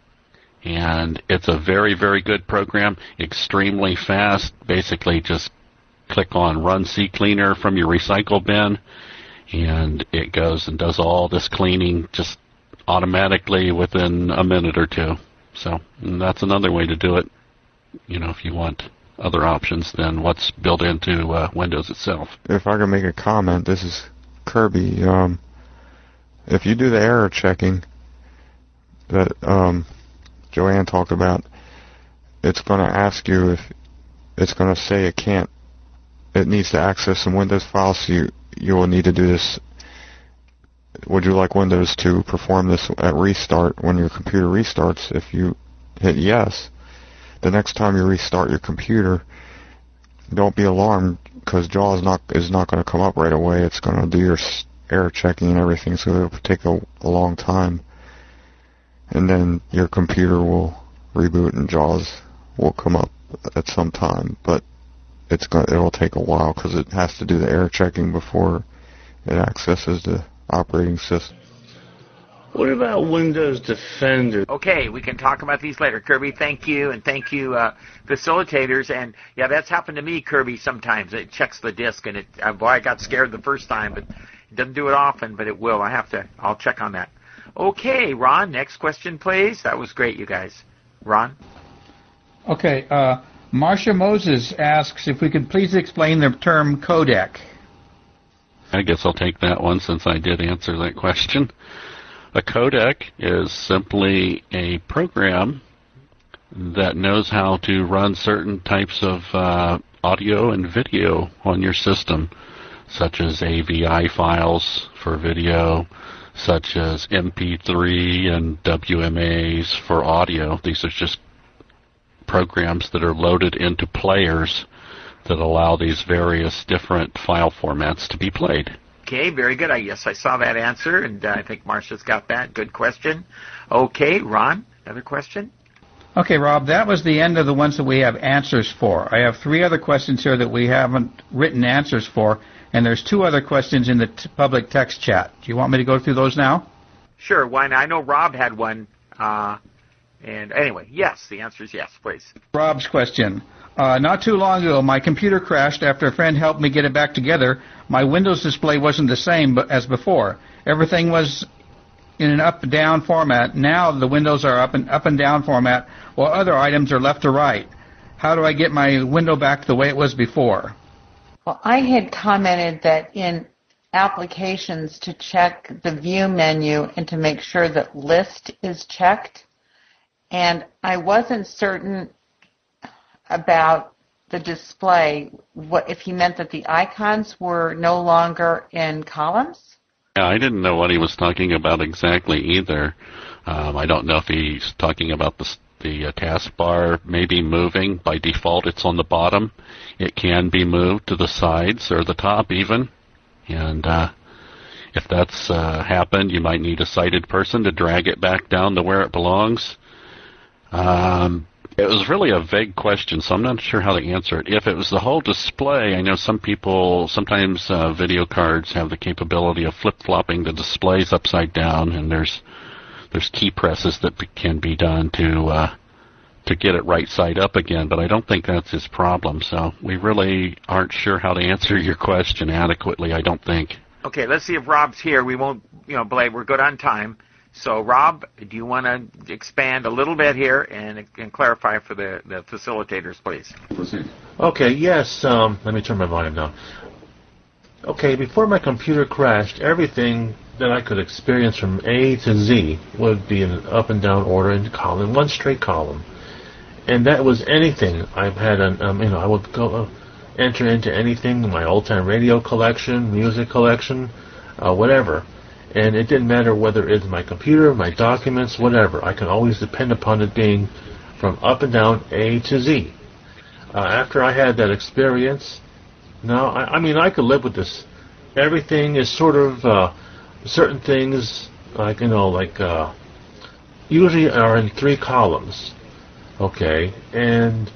And it's a very, very good program, extremely fast, basically just click on Run CCleaner from your recycle bin, and it goes and does all this cleaning just automatically within a minute or two. So that's another way to do it, you know, if you want other options than what's built into uh, Windows itself.
If I can make a comment, this is Kirby. Um, if you do the error checking that um, Joanne talked about, it's going to ask you if it's going to say it can't. It needs to access some Windows files, so you you will need to do this. Would you like Windows to perform this at restart when your computer restarts? If you hit yes, the next time you restart your computer, don't be alarmed because JAWS not is not going to come up right away. It's going to do your error checking and everything, so it'll take a, a long time. And then your computer will reboot and JAWS will come up at some time, but it's going it will take a while because it has to do the error checking before it accesses the operating system.
What about Windows Defender?
Okay, we can talk about these later. Kirby, thank you, and thank you, uh, facilitators. And, yeah, that's happened to me, Kirby, sometimes. It checks the disk, and it, uh, boy, I got scared the first time, but it doesn't do it often, but it will. I have to, I'll check on that. Okay, Ron, next question, please. That was great, you guys. Ron?
Okay, uh, Marcia Moses asks if we could please explain the term codec.
I guess I'll take that one since I did answer that question. A codec is simply a program that knows how to run certain types of uh, audio and video on your system, such as A V I files for video, such as M P three and W M As for audio. These are just programs that are loaded into players that allow these various different file formats to be played.
Okay, very good. I Yes, I saw that answer, and uh, I think Marcia's got that. Good question. Okay, Ron, another question?
Okay, Rob, that was the end of the ones that we have answers for. I have three other questions here that we haven't written answers for, and there's two other questions in the t- public text chat. Do you want me to go through those now?
Sure, why not? I know Rob had one. Uh, and anyway, yes, the answer is yes, please.
Rob's question. Uh, not too long ago, my computer crashed after a friend helped me get it back together. My Windows display wasn't the same as before. Everything was in an up-down format. Now the windows are up and up and down format, while other items are left to right. How do I get my window back the way it was before?
Well, I had commented that in applications to check the view menu and to make sure that list is checked. And I wasn't certain about the display, what if he meant that the icons were no longer in columns?
Yeah, I didn't know what he was talking about exactly either. Um, I don't know if he's talking about the, the uh, taskbar maybe moving. By default, it's on the bottom. It can be moved to the sides or the top even. And uh, if that's uh, happened, you might need a sighted person to drag it back down to where it belongs. Um... It was really a vague question, so I'm not sure how to answer it. If it was the whole display, I know some people, sometimes uh, video cards have the capability of flip-flopping the displays upside down, and there's there's key presses that can be done to uh, to get it right side up again, but I don't think that's his problem, so we really aren't sure how to answer your question adequately, I don't think.
Okay, let's see if Rob's here. We won't, you know, Blade, we're good on time. So, Rob, do you want to expand a little bit here and, and clarify for the, the facilitators, please?
Okay, yes. Um, let me turn my volume down. Okay, before my computer crashed, everything that I could experience from A to Z would be in an up and down order in column, one straight column. And that was anything. I've had, an, um, you know, I would go uh, enter into anything, my old-time radio collection, music collection, uh, whatever. And it didn't matter whether it's my computer, my documents, whatever. I can always depend upon it being from up and down A to Z. Uh, after I had that experience, now, I, I mean, I could live with this. Everything is sort of, uh, certain things, like, you know, like, uh, usually are in three columns. Okay, and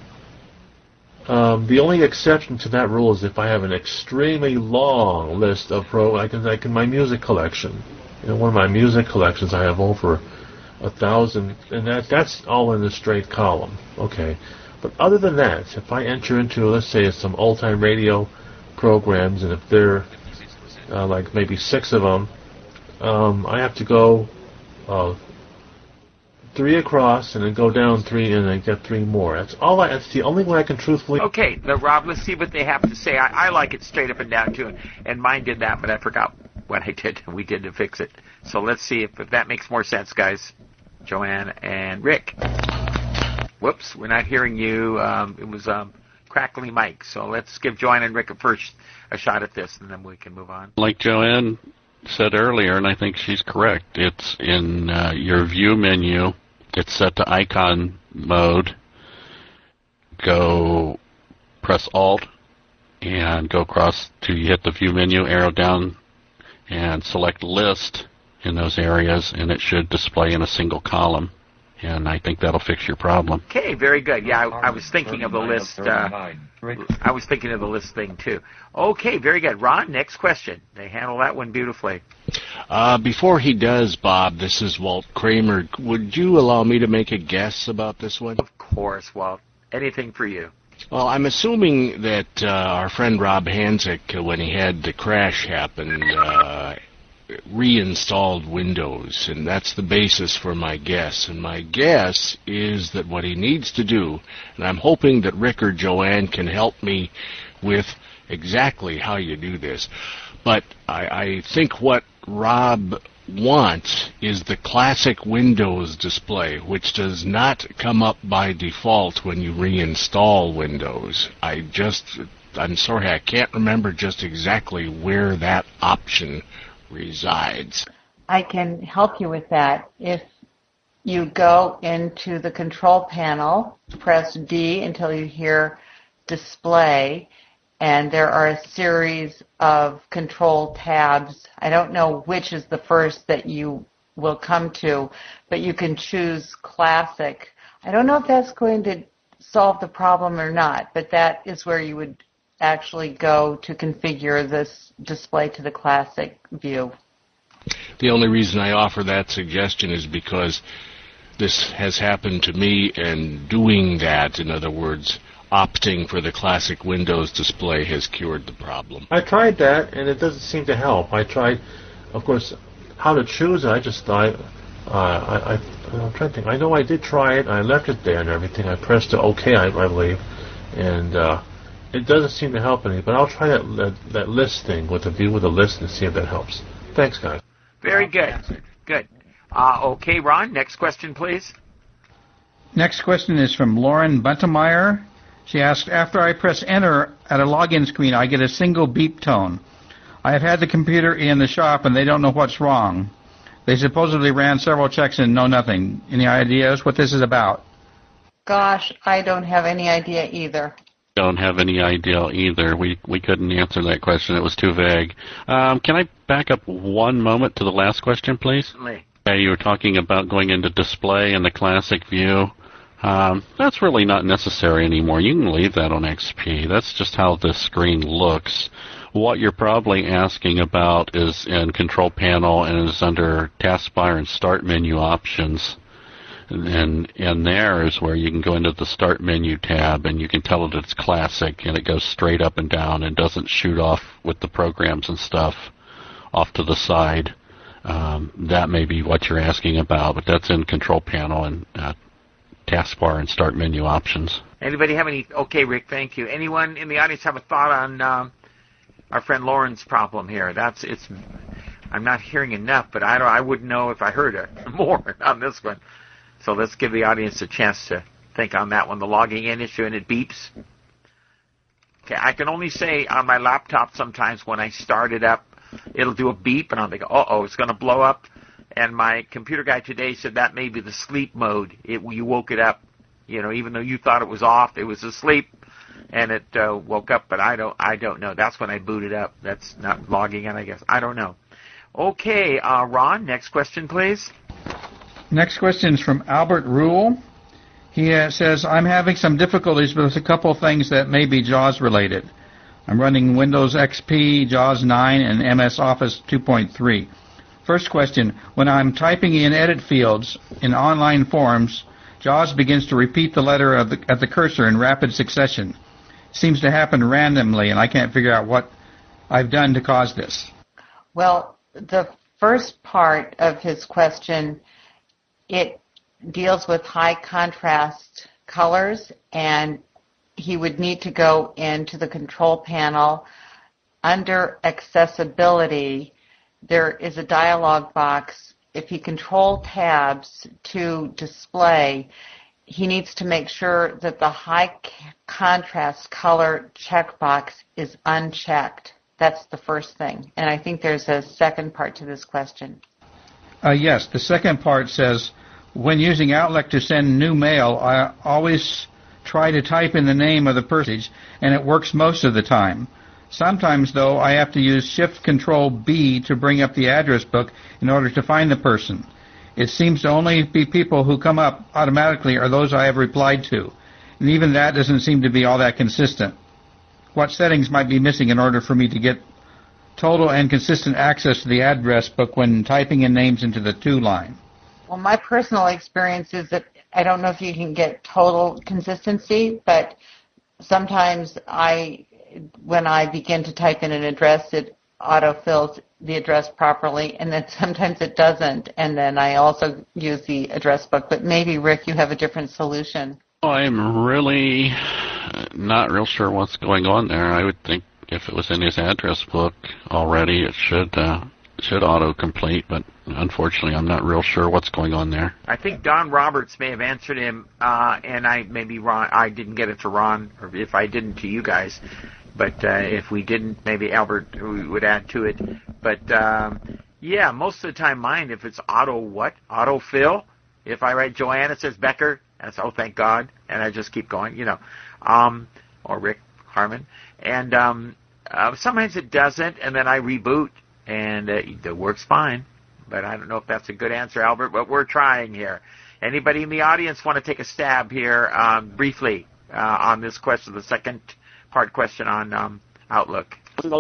um, the only exception to that rule is if I have an extremely long list of pro, like, like in my music collection. In one of my music collections, I have over a thousand, and that that's all in a straight column. Okay, but other than that, if I enter into, let's say, some old-time radio programs, and if there are uh, like maybe six of them, um, I have to go uh, three across, and then go down three, and then get three more. That's all. I, that's the only way I can truthfully.
Okay, now, Rob, let's see what they have to say. I, I like it straight up and down too, and, and mine did that, but I forgot what I did, we did to fix it. So let's see if, if that makes more sense, guys. Joanne and Rick. Whoops, we're not hearing you. Um, it was um, crackly mic. So let's give Joanne and Rick a first a shot at this, and then we can move on.
Like Joanne said earlier, and I think she's correct, it's in uh, your view menu. It's set to icon mode. Go press Alt and go across to you hit the view menu, arrow down, and select list in those areas, and it should display in a single column. And I think that'll fix your problem.
Okay, very good. Yeah, I, I was thinking of the list. Uh, I was thinking of the list thing too. Okay, very good. Ron, next question. They handle that one beautifully.
Uh, before he does, Bob, this is Walt Kramer. Would you allow me to make a guess about this one?
Of course, Walt. Anything for you.
Well, I'm assuming that uh, our friend Rob Hanzik, uh, when he had the crash happen, uh, reinstalled Windows, and that's the basis for my guess. And my guess is that what he needs to do, and I'm hoping that Rick or Joanne can help me with exactly how you do this, but I, I think what Rob wants is the classic Windows display, which does not come up by default when you reinstall Windows. I just, I'm sorry, I can't remember just exactly where that option resides.
I can help you with that. If you go into the control panel, press D until you hear display, and there are a series of control tabs. I don't know which is the first that you will come to, but you can choose classic. I don't know if that's going to solve the problem or not, but that is where you would actually go to configure this display to the classic view.
The only reason I offer that suggestion is because this has happened to me, and doing that, in other words, opting for the classic Windows display, has cured the problem.
I tried that, and it doesn't seem to help. I tried, of course, how to choose it. I just thought, uh, I, I, I'm trying to think. I know I did try it. I left it there and everything. I pressed the OK, I, I believe, and uh, it doesn't seem to help any. But I'll try that, that that list thing with the view with the list and see if that helps. Thanks, guys.
Very good. Good. Uh, okay, Ron, next question, please.
Next question is from Lauren Buntemeyer. She asked, after I press enter at a login screen, I get a single beep tone. I have had the computer in the shop, and they don't know what's wrong. They supposedly ran several checks and know nothing. Any ideas what this is about?
Gosh, I don't have any idea either.
Don't have any idea either. We we couldn't answer that question. It was too vague. Um, can I back up one moment to the last question, please?
Certainly.
Yeah, you were talking about going into display in the classic view. Um, that's really not necessary anymore. You can leave that on X P. That's just how the screen looks. What you're probably asking about is in Control Panel and is under Taskbar and Start Menu options. And and there is where you can go into the Start Menu tab, and you can tell it it's classic, and it goes straight up and down and doesn't shoot off with the programs and stuff off to the side. Um, that may be what you're asking about, but that's in Control Panel and uh, Taskbar and Start Menu options.
Anybody have any? Okay, Rick, thank you. Anyone in the audience have a thought on um, our friend Lauren's problem here? That's it's. I'm not hearing enough, but I don't. I wouldn't know if I heard it more on this one. So let's give the audience a chance to think on that one. The logging in issue, and it beeps. Okay, I can only say on my laptop sometimes when I start it up, it'll do a beep, and I'll think, uh-oh, it's going to blow up. And my computer guy today said that may be the sleep mode. It, you woke it up, you know, even though you thought it was off, it was asleep, and it uh, woke up. But I don't, I don't know. That's when I booted up. That's not logging in, I guess. I don't know. Okay, uh, Ron, next question, please.
Next question is from Albert Rule. He uh, says, I'm having some difficulties with a couple things that may be JAWS related. I'm running Windows X P, JAWS nine, and M S Office two point three. First question, when I'm typing in edit fields in online forums, JAWS begins to repeat the letter of the, at the cursor in rapid succession. It seems to happen randomly, and I can't figure out what I've done to cause this.
Well, the first part of his question, it deals with high contrast colors, and he would need to go into the control panel under accessibility there is a dialog box. If he control tabs to display, he needs to make sure that the high contrast color checkbox is unchecked. That's the first thing. And I think there's a second part to this question.
Uh, yes, the second part says, when using Outlook to send new mail, I always try to type in the name of the person, and it works most of the time. Sometimes, though, I have to use Shift Control B to bring up the address book in order to find the person. It seems to only be people who come up automatically are those I have replied to, and even that doesn't seem to be all that consistent. What settings might be missing in order for me to get total and consistent access to the address book when typing in names into the to line?
Well, my personal experience is that I don't know if you can get total consistency, but sometimes I, when I begin to type in an address, it autofills the address properly, and then sometimes it doesn't, and then I also use the address book. But maybe, Rick, you have a different solution.
I'm really not real sure what's going on there. I would think if it was in his address book already, it should uh, should autocomplete, but unfortunately, I'm not real sure what's going on there.
I think Don Roberts may have answered him, uh, and I maybe Ron, I didn't get it to Ron, or if I didn't to you guys. But uh, if we didn't, maybe Albert would add to it. But um, yeah, most of the time, mine, if it's auto what autofill. If I write Joanne, it says Becker. That's oh, thank God, and I just keep going, you know, um, or Rick Harmon, and um, uh, sometimes it doesn't, and then I reboot, and uh, it works fine. But I don't know if that's a good answer, Albert, but we're trying here. Anybody in the audience want to take a stab here um, briefly uh, on this question, the second part question on um, Outlook?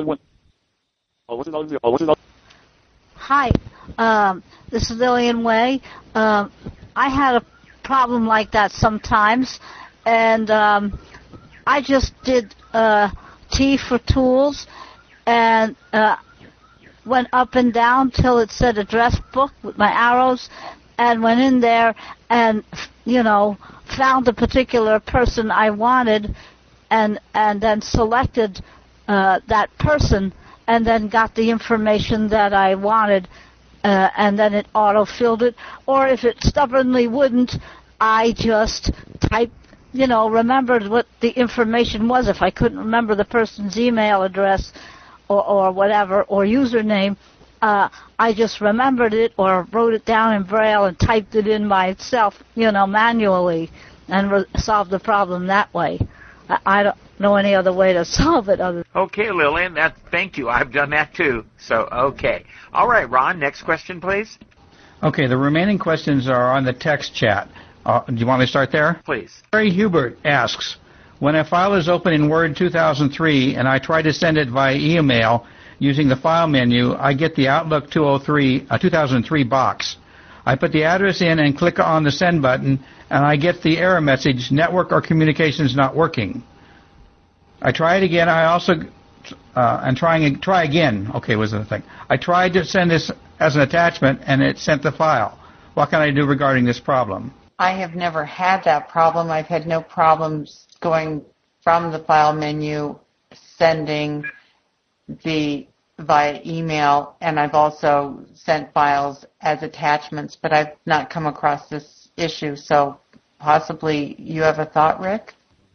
Hi, um, this is Lillian Way. Um, I had a problem like that sometimes, and um, I just did uh, T for tools and uh, went up and down till it said address book with my arrows, and went in there and, you know, found the particular person I wanted, and and then selected uh, that person, and then got the information that I wanted, uh, and then it auto-filled it. Or if it stubbornly wouldn't, I just typed, you know, remembered what the information was. If I couldn't remember the person's email address or, or whatever, or username, uh, I just remembered it or wrote it down in Braille and typed it in myself, you know, manually, and re- solved the problem that way. I, I don't know any other way to solve it other.
Okay, Lillian, that, thank you. I've done that too. So, okay. All right, Ron, next question, please.
Okay, the remaining questions are on the text chat. Uh, do you want me to start there?
Please.
Barry Hubert asks, when a file is open in Word two thousand three and I try to send it via email using the file menu, I get the Outlook two thousand three box. I put the address in and click on the send button, and I get the error message, network or communications not working. I try it again. I also, uh, and trying try again. Okay, was the thing. I tried to send this as an attachment, and it sent the file. What can I do regarding this problem?
I have never had that problem. I've had no problems going from the file menu, sending the via email, and I've also sent files as attachments, but I've not come across this issue. So possibly you have a thought, Rick?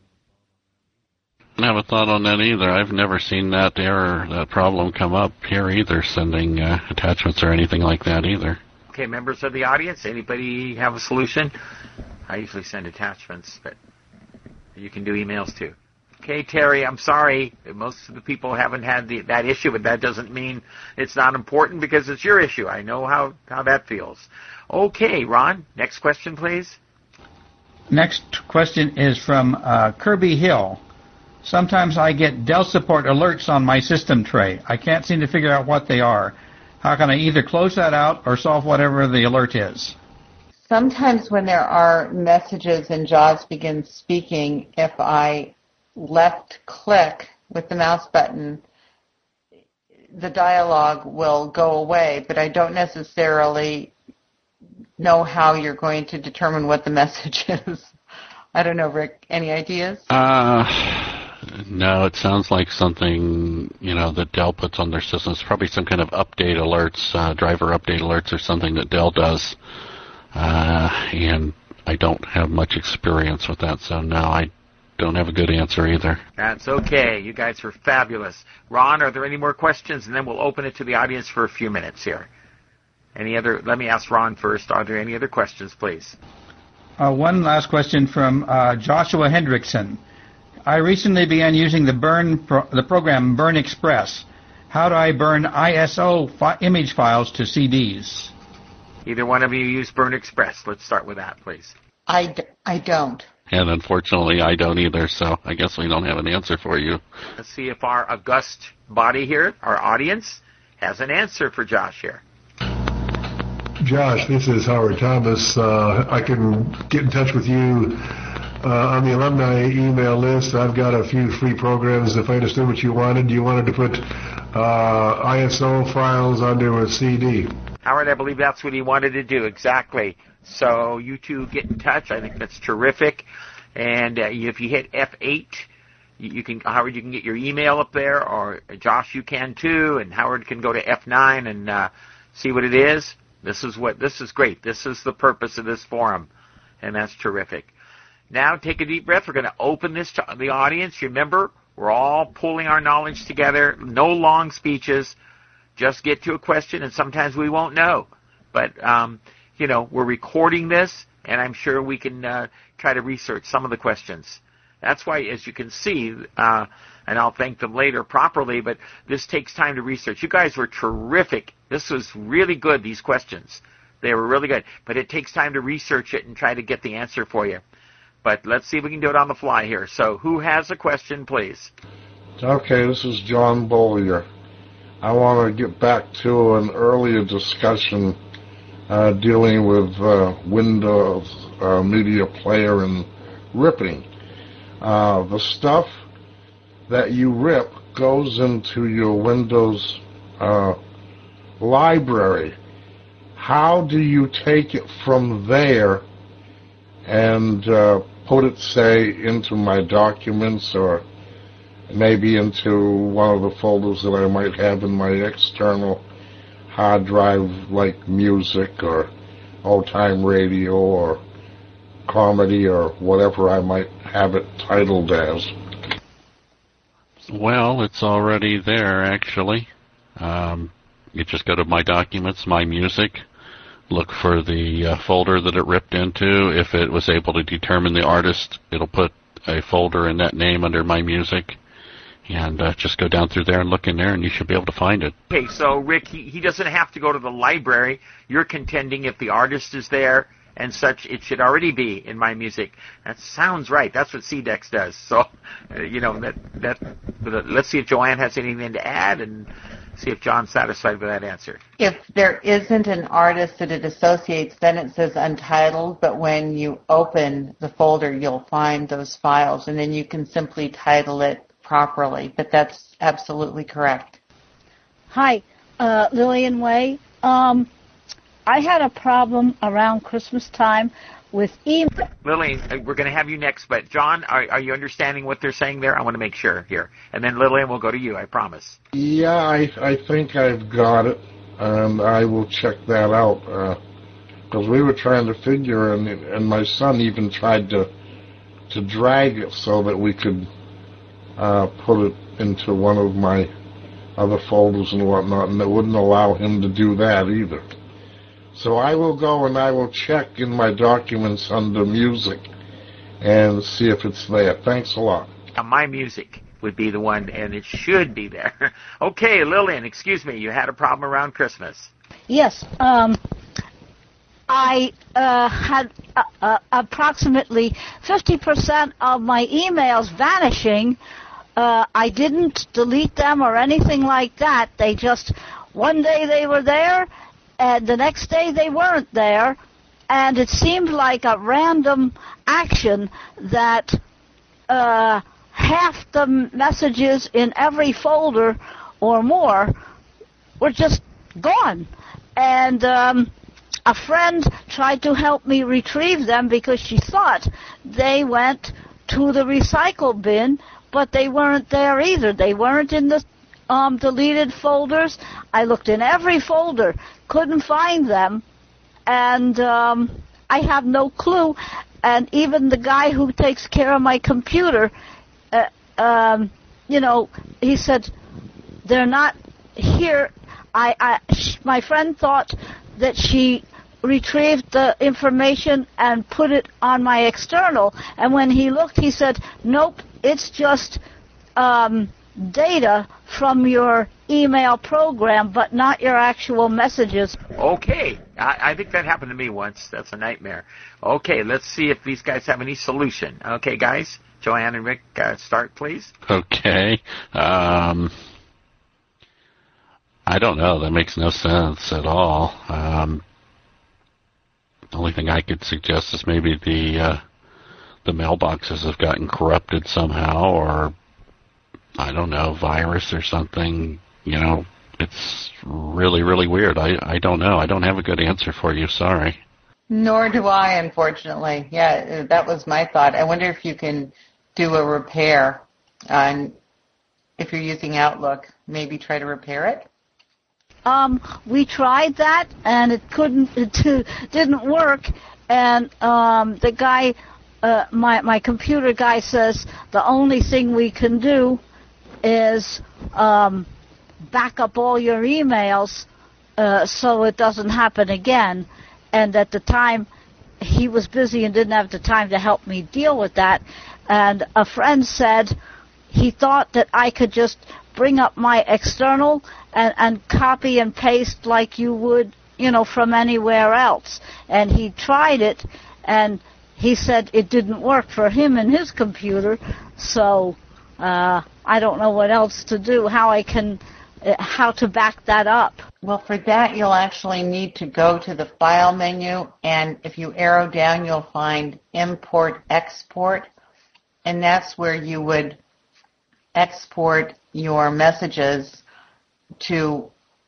I haven't thought on that either. I've never seen that error, that problem come up here either, sending uh, attachments or anything like that either.
Okay, members of the audience, anybody have a solution? I usually send attachments, but you can do emails too. Okay, Terry, I'm sorry. Most of the people haven't had the, that issue, but that doesn't mean it's not important because it's your issue. I know how, how that feels. Okay, Ron, next question, please.
Next question is from uh, Kirby Hill. Sometimes I get Dell support alerts on my system tray. I can't seem to figure out what they are. How can I either close that out or solve whatever the alert is?
Sometimes when there are messages and JAWS begins speaking, if I left click with the mouse button, the dialogue will go away, but I don't necessarily know how you're going to determine what the message is. I don't know, Rick, any ideas?
Uh, No, it sounds like something, you know, that Dell puts on their system. It's probably some kind of update alerts, uh, driver update alerts or something that Dell does. Uh, and I don't have much experience with that, so no, I don't have a good answer either.
That's okay. You guys are fabulous. Ron, are there any more questions? And then we'll open it to the audience for a few minutes here. Any other? Let me ask Ron first. Are there any other questions, please?
Uh, one last question from uh, Joshua Hendrickson. I recently began using the burn pro- the program Burn Express. How do I burn I S O fi- image files to C Ds?
Either one of you use Burn Express. Let's start with that, please.
I, d- I don't.
And unfortunately, I don't either, so I guess we don't have an answer for you.
Let's see if our august body here, our audience, has an answer for Josh here.
Josh, this is Howard Thomas. Uh, I can get in touch with you uh, on the alumni email list. I've got a few free programs. If I understood what you wanted, you wanted to put uh, I S O files onto a C D.
Howard, I believe that's what he wanted to do, exactly. So you two get in touch. I think that's terrific. And uh, if you hit F eight, you, you can, Howard, you can get your email up there, or Josh, you can too, and Howard can go to F nine and uh, see what it is. This is what this is great. This is the purpose of this forum, and that's terrific. Now take a deep breath. We're going to open this to the audience. Remember, we're all pulling our knowledge together. No long speeches. Just get to a question, and sometimes we won't know. But, um, you know, we're recording this, and I'm sure we can uh, try to research some of the questions. That's why, as you can see, uh, and I'll thank them later properly, but this takes time to research. You guys were terrific. This was really good, these questions. They were really good. But it takes time to research it and try to get the answer for you. But let's see if we can do it on the fly here. So who has a question, please?
Okay, this is John Bollier. I want to get back to an earlier discussion uh, dealing with uh, Windows uh, Media Player and ripping. Uh, the stuff that you rip goes into your Windows uh, library. How do you take it from there and uh, put it, say, into my documents or maybe into one of the folders that I might have in my external hard drive, like music or old-time radio or comedy or whatever I might have it titled as?
Well, it's already there, actually. Um, you just go to My Documents, My Music, look for the uh, folder that it ripped into. If it was able to determine the artist, it'll put a folder in that name under My Music. And uh, just go down through there and look in there, and you should be able to find it.
Okay, so Rick, he, he doesn't have to go to the library. You're contending if the artist is there and such, it should already be in My Music. That sounds right. That's what C DEX does. So, uh, you know, that that. But let's see if Joanne has anything to add, and see if John's satisfied with that answer.
If there isn't an artist that it associates, then it says untitled, but when you open the folder, you'll find those files, and then you can simply title it properly. But that's absolutely correct.
Hi, uh, Lillian Way. Um, I had a problem around Christmas time with email.
Lillian, we're going to have you next, but John, are, are you understanding what they're saying there? I want to make sure here. And then Lillian, we'll go to you, I promise.
Yeah, I, I think I've got it, and I will check that out. Because uh, we were trying to figure, and, and my son even tried to to drag it so that we could uh, put it into one of my other folders and whatnot, and it wouldn't allow him to do that either. So I will go and I will check in my documents under music and see if it's there. Thanks a lot.
Uh, My Music would be the one, and it should be there. Okay, Lillian, excuse me, you had a problem around Christmas.
Yes, um, I uh, had uh, uh, approximately fifty percent of my emails vanishing. Uh, I didn't delete them or anything like that. They just, one day they were there, and the next day they weren't there, and it seemed like a random action that uh, half the messages in every folder or more were just gone. And um, a friend tried to help me retrieve them because she thought they went to the recycle bin, but they weren't there either. They weren't in the um, deleted folders. I looked in every folder, couldn't find them, and um, I have no clue. And even the guy who takes care of my computer, uh, um, you know, he said, they're not here. I, I, sh- my friend thought that she retrieved the information and put it on my external. And when he looked, he said, nope, it's just um, data from your email program, but not your actual messages.
Okay. I, I think that happened to me once. That's a nightmare. Okay, let's see if these guys have any solution. Okay, guys. Joanne and Rick, uh, start, please.
Okay. Um, I don't know. That makes no sense at all. Um, the only thing I could suggest is maybe the uh, the mailboxes have gotten corrupted somehow, or I don't know, virus or something. You know, it's really, really weird. I, I don't know. I don't have a good answer for you. Sorry.
Nor do I, unfortunately. Yeah, that was my thought. I wonder if you can do a repair on, if you're using Outlook, maybe try to repair it.
Um, we tried that, and it couldn't, it didn't work. And um, the guy, uh, my my computer guy says the only thing we can do is um, back up all your emails uh, so it doesn't happen again. And at the time, he was busy and didn't have the time to help me deal with that. And a friend said he thought that I could just bring up my external and, and copy and paste like you would, you know, from anywhere else. And he tried it, and he said it didn't work for him and his computer. So uh, I don't know what else to do, how I can, uh, how to back that up.
Well, for that, you'll actually need to go to the File menu, and if you arrow down, you'll find Import Export, and that's where you would export your messages to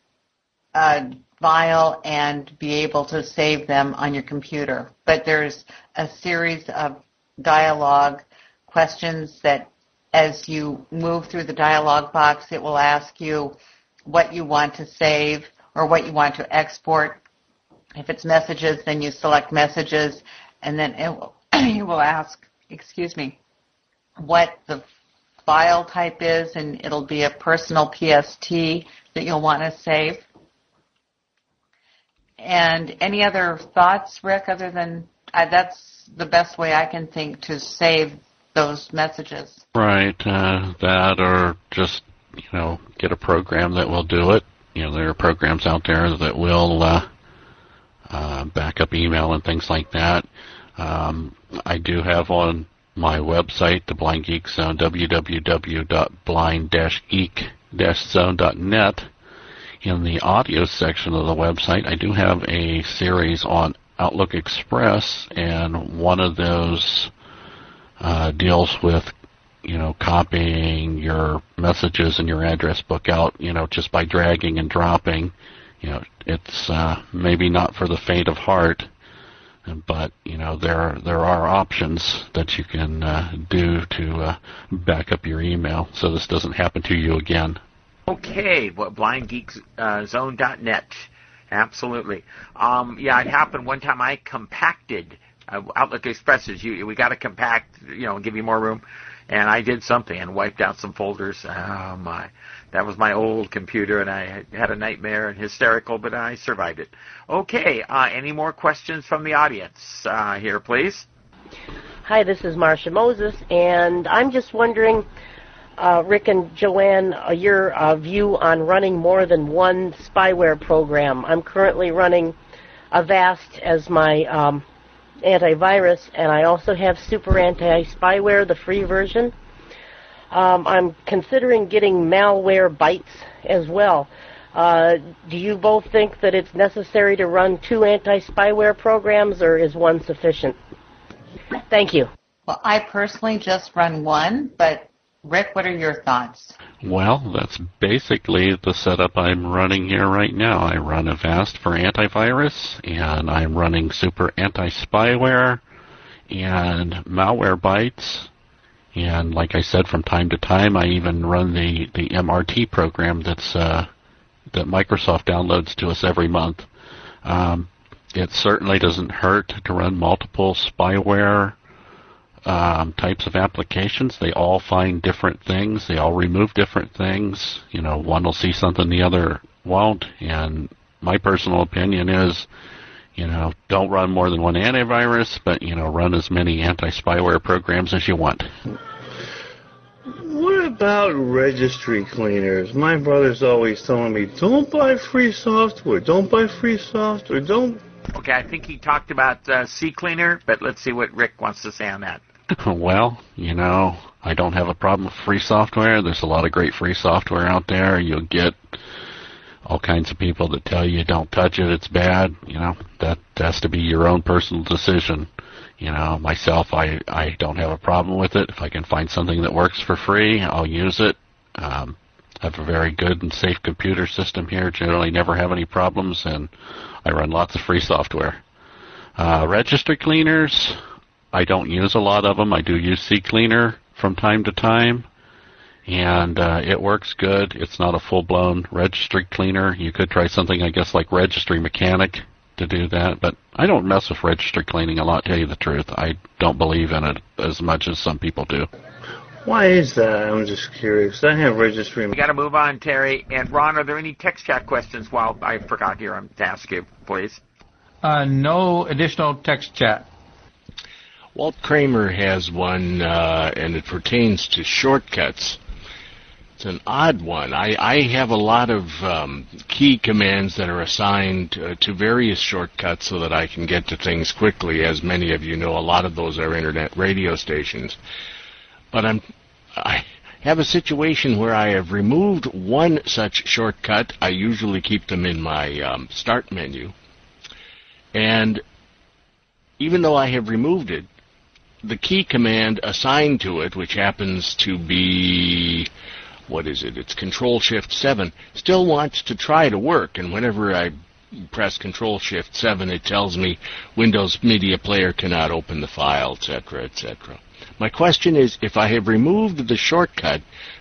a file and be able to save them on your computer. But there's a series of dialogue questions that as you move through the dialog box, it will ask you what you want to save or what you want to export. If it's messages, then you select messages, and then it will, you will ask, excuse me, what the file type is, and it'll be a personal P S T that you'll want to save. And any other thoughts, Rick, other than uh, that's the best way I can think to save those messages?
Right, uh, that or just, you know, get a program that will do it. You know, there are programs out there that will uh, uh, back up email and things like that. Um, I do have on my website, the Blind Geek Zone, w w w dot blind dash geek dash zone dot net. In the audio section of the website, I do have a series on Outlook Express, and one of those uh, deals with, you know, copying your messages and your address book out, you know, just by dragging and dropping. You know, it's uh, maybe not for the faint of heart, but, you know, there there are options that you can uh, do to uh, back up your email so this doesn't happen to you again.
Okay, well, blind geek zone dot net. Absolutely. Um, yeah, it happened one time. I compacted uh, Outlook Expresses. You, we got to compact, you know, give you more room. And I did something and wiped out some folders. Oh, my. That was my old computer, and I had a nightmare and hysterical, but I survived it. Okay, uh, any more questions from the audience uh, here, please?
Hi, this is Marcia Moses, and I'm just wondering, uh, Rick and Joanne, uh, your uh, view on running more than one spyware program. I'm currently running Avast as my um, antivirus, and I also have Super Anti-Spyware, the free version. Um, I'm considering getting Malwarebytes as well. Uh, do you both think that it's necessary to run two anti-spyware programs, or is one sufficient? Thank you.
Well, I personally just run one, but Rick, what are your thoughts?
Well, that's basically the setup I'm running here right now. I run Avast for antivirus, and I'm running Super Anti-Spyware and Malwarebytes, And like I said, from time to time, I even run the, the M R T program that's uh, that Microsoft downloads to us every month. Um, it certainly doesn't hurt to run multiple spyware um, types of applications. They all find different things. They all remove different things. You know, one will see something the other won't. And my personal opinion is, you know, don't run more than one antivirus, but, you know, run as many anti-spyware programs as you want.
What about registry cleaners? My brother's always telling me, don't buy free software, don't buy free software, don't...
Okay, I think he talked about uh, CCleaner, but let's see what Rick wants to say on that.
Well, you know, I don't have a problem with free software. There's a lot of great free software out there. You'll get all kinds of people that tell you don't touch it, it's bad. You know, that has to be your own personal decision. You know, myself, I, I don't have a problem with it. If I can find something that works for free, I'll use it. Um, I have a very good and safe computer system here. Generally never have any problems, and I run lots of free software. Uh, registry cleaners, I don't use a lot of them. I do use CCleaner from time to time, and uh, it works good. It's not a full-blown registry cleaner. You could try something, I guess, like Registry Mechanic to do that, but I don't mess with registry cleaning a lot, to tell you the truth. I don't believe in it as much as some people do.
Why is that? I'm just curious. I have registry...
We got to move on, Terry. And Ron, are there any text chat questions while I forgot here to ask you, please?
Uh, no additional text chat.
Walt Kramer has one, uh, and it pertains to shortcuts. It's an odd one. I, I have a lot of um, key commands that are assigned uh, to various shortcuts so that I can get to things quickly. As many of you know, a lot of those are internet radio stations. But I'm, I have a situation where I have removed one such shortcut. I usually keep them in my um, start menu. And even though I have removed it, the key command assigned to it, which happens to be... what is it? It's Control Shift seven, still wants to try to work, and whenever I press Control Shift seven, it tells me Windows Media Player cannot open the file, et cetera, et cetera. My question is, if I have removed the shortcut,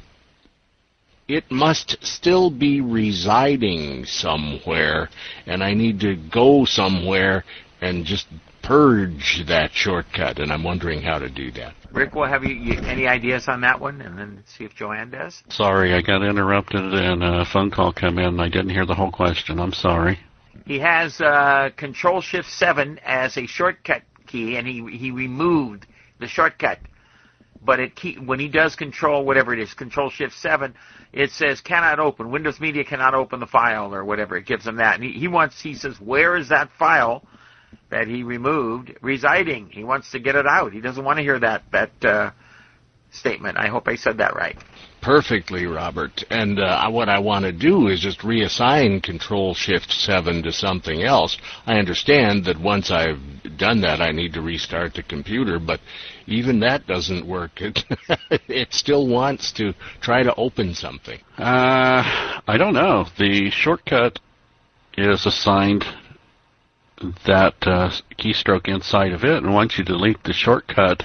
it must still be residing somewhere, and I need to go somewhere and just purge that shortcut, and I'm wondering how to do that.
Rick, will have you, you any ideas on that one, and then see if Joanne does?
Sorry, I got interrupted and a phone call came in. I didn't hear the whole question. I'm sorry.
He has uh, Control Shift seven as a shortcut key, and he he removed the shortcut. But it key, when he does Control, whatever it is, Control Shift seven, it says cannot open. Windows Media cannot open the file or whatever. It gives him that. And he, he wants, he says, where is that file that he removed residing? He wants to get it out. He doesn't want to hear that that uh, statement. I hope I said that right.
Perfectly, Robert. And uh, what I want to do is just reassign Control Shift seven to something else. I understand that once I've done that, I need to restart the computer, but even that doesn't work. It, it still wants to try to open something.
Uh, I don't know. The shortcut is assigned that uh, keystroke inside of it, and once you delete the shortcut,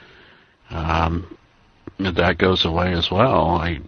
um, that goes away as well. I,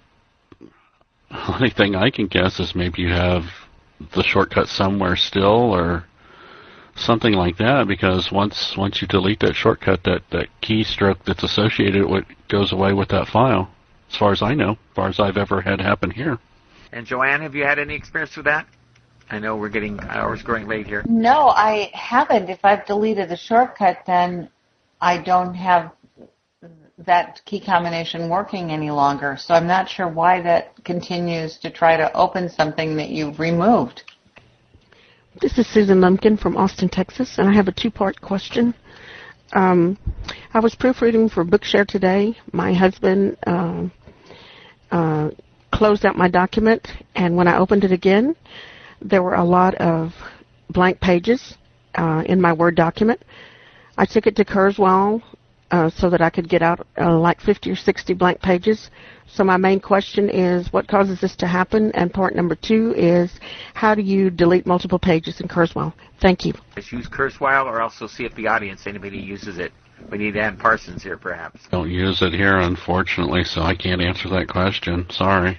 the only thing I can guess is maybe you have the shortcut somewhere still or something like that, because once once you delete that shortcut, that, that keystroke that's associated with goes away with that file, as far as I know, as far as I've ever had happen here.
And Joanne, have you had any experience with that? I know we're getting hours growing late here.
No, I haven't. If I've deleted the shortcut, then I don't have that key combination working any longer. So I'm not sure why that continues to try to open something that you've removed.
This is Susan Lumpkin from Austin, Texas, and I have a two-part question. Um, I was proofreading for Bookshare today. My husband uh, uh, closed out my document, and when I opened it again, there were a lot of blank pages uh, in my Word document. I took it to Kurzweil uh, so that I could get out uh, like fifty or sixty blank pages. So my main question is, what causes this to happen? And part number two is, how do you delete multiple pages in Kurzweil? Thank you.
Just use Kurzweil, or also see if the audience, anybody uses it. We need Ann Parsons here, perhaps.
Don't use it here, unfortunately, so I can't answer that question. Sorry.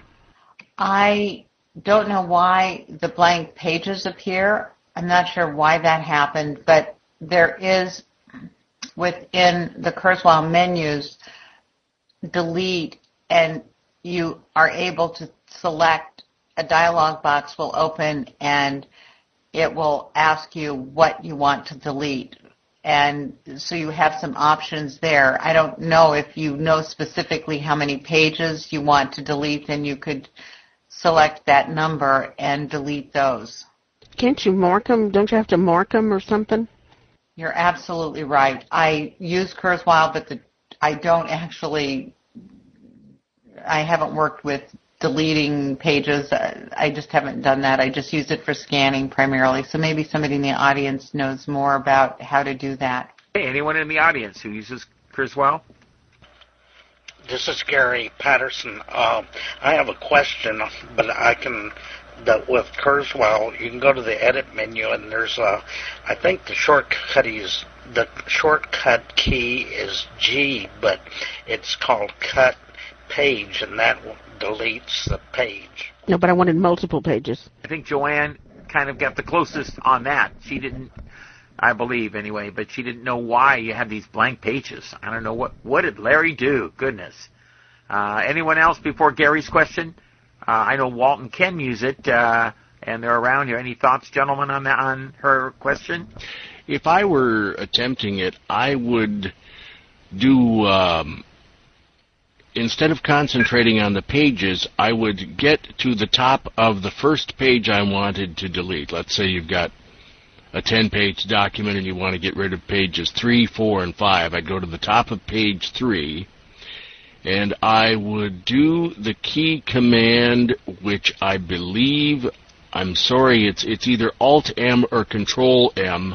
I don't know why the blank pages appear. I'm not sure why that happened, but there is, within the Kurzweil menus, delete, and you are able to select, a dialog box will open, and it will ask you what you want to delete. And so you have some options there. I don't know if you know specifically how many pages you want to delete, then you could select that number and delete those.
Can't you mark them? Don't you have to mark them or something?
You're absolutely right. I use Kurzweil, but the, I don't actually, I haven't worked with deleting pages. I just haven't done that. I just use it for scanning primarily. So maybe somebody in the audience knows more about how to do that.
Hey, anyone in the audience who uses Kurzweil?
This is Gary Patterson. Uh, I have a question, but I can, that with Kurzweil, you can go to the edit menu, and there's a, I think the shortcut is, the shortcut key is G, but it's called cut page, and that deletes the page.
No, but I wanted multiple pages.
I think Joanne kind of got the closest on that. She didn't, I believe anyway, but she didn't know why you had these blank pages. I don't know, what what did Larry do? Goodness. Uh, anyone else before Gary's question? Uh, I know Walt and Ken use it, uh, and they're around here. Any thoughts, gentlemen, on that, on her question?
If I were attempting it, I would do, um, instead of concentrating on the pages, I would get to the top of the first page I wanted to delete. Let's say you've got a ten-page document and you want to get rid of pages three, four, and five. I'd go to the top of page three, and I would do the key command, which I believe, I'm sorry, it's it's either Alt-M or Control-M,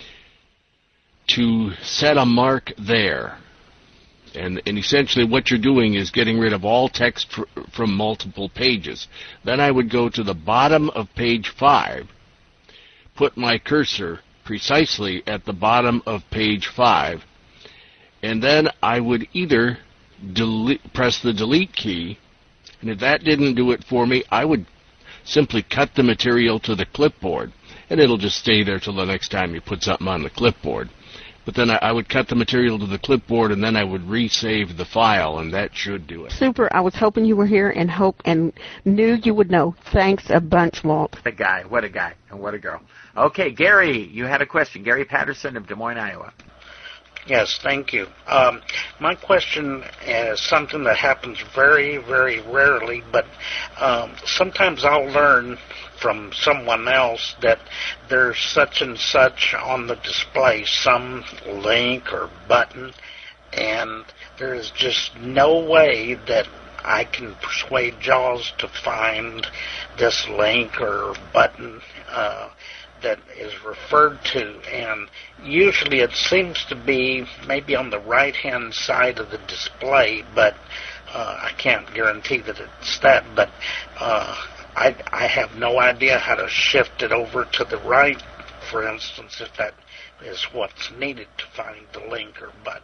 to set a mark there. And, and essentially what you're doing is getting rid of all text fr from multiple pages. Then I would go to the bottom of page five, put my cursor precisely at the bottom of page five, and then I would either delete, press the delete key, and if that didn't do it for me, I would simply cut the material to the clipboard, and it'll just stay there till the next time you put something on the clipboard. But then I, I would cut the material to the clipboard, and then I would resave the file, and that should do it.
Super. I was hoping you were here and hope and knew you would know. Thanks a bunch, Walt.
What a guy. What a guy. And what a girl. Okay, Gary, you had a question. Gary Patterson of Des Moines, Iowa.
Yes, thank you. Um, my question is something that happens very, very rarely, but um, sometimes I'll learn from someone else that there's such and such on the display, some link or button, and there's just no way that I can persuade JAWS to find this link or button uh, that is referred to, and usually it seems to be maybe on the right-hand side of the display, but uh, I can't guarantee that it's that, but uh, I, I have no idea how to shift it over to the right, for instance, if that is what's needed to find the link or button.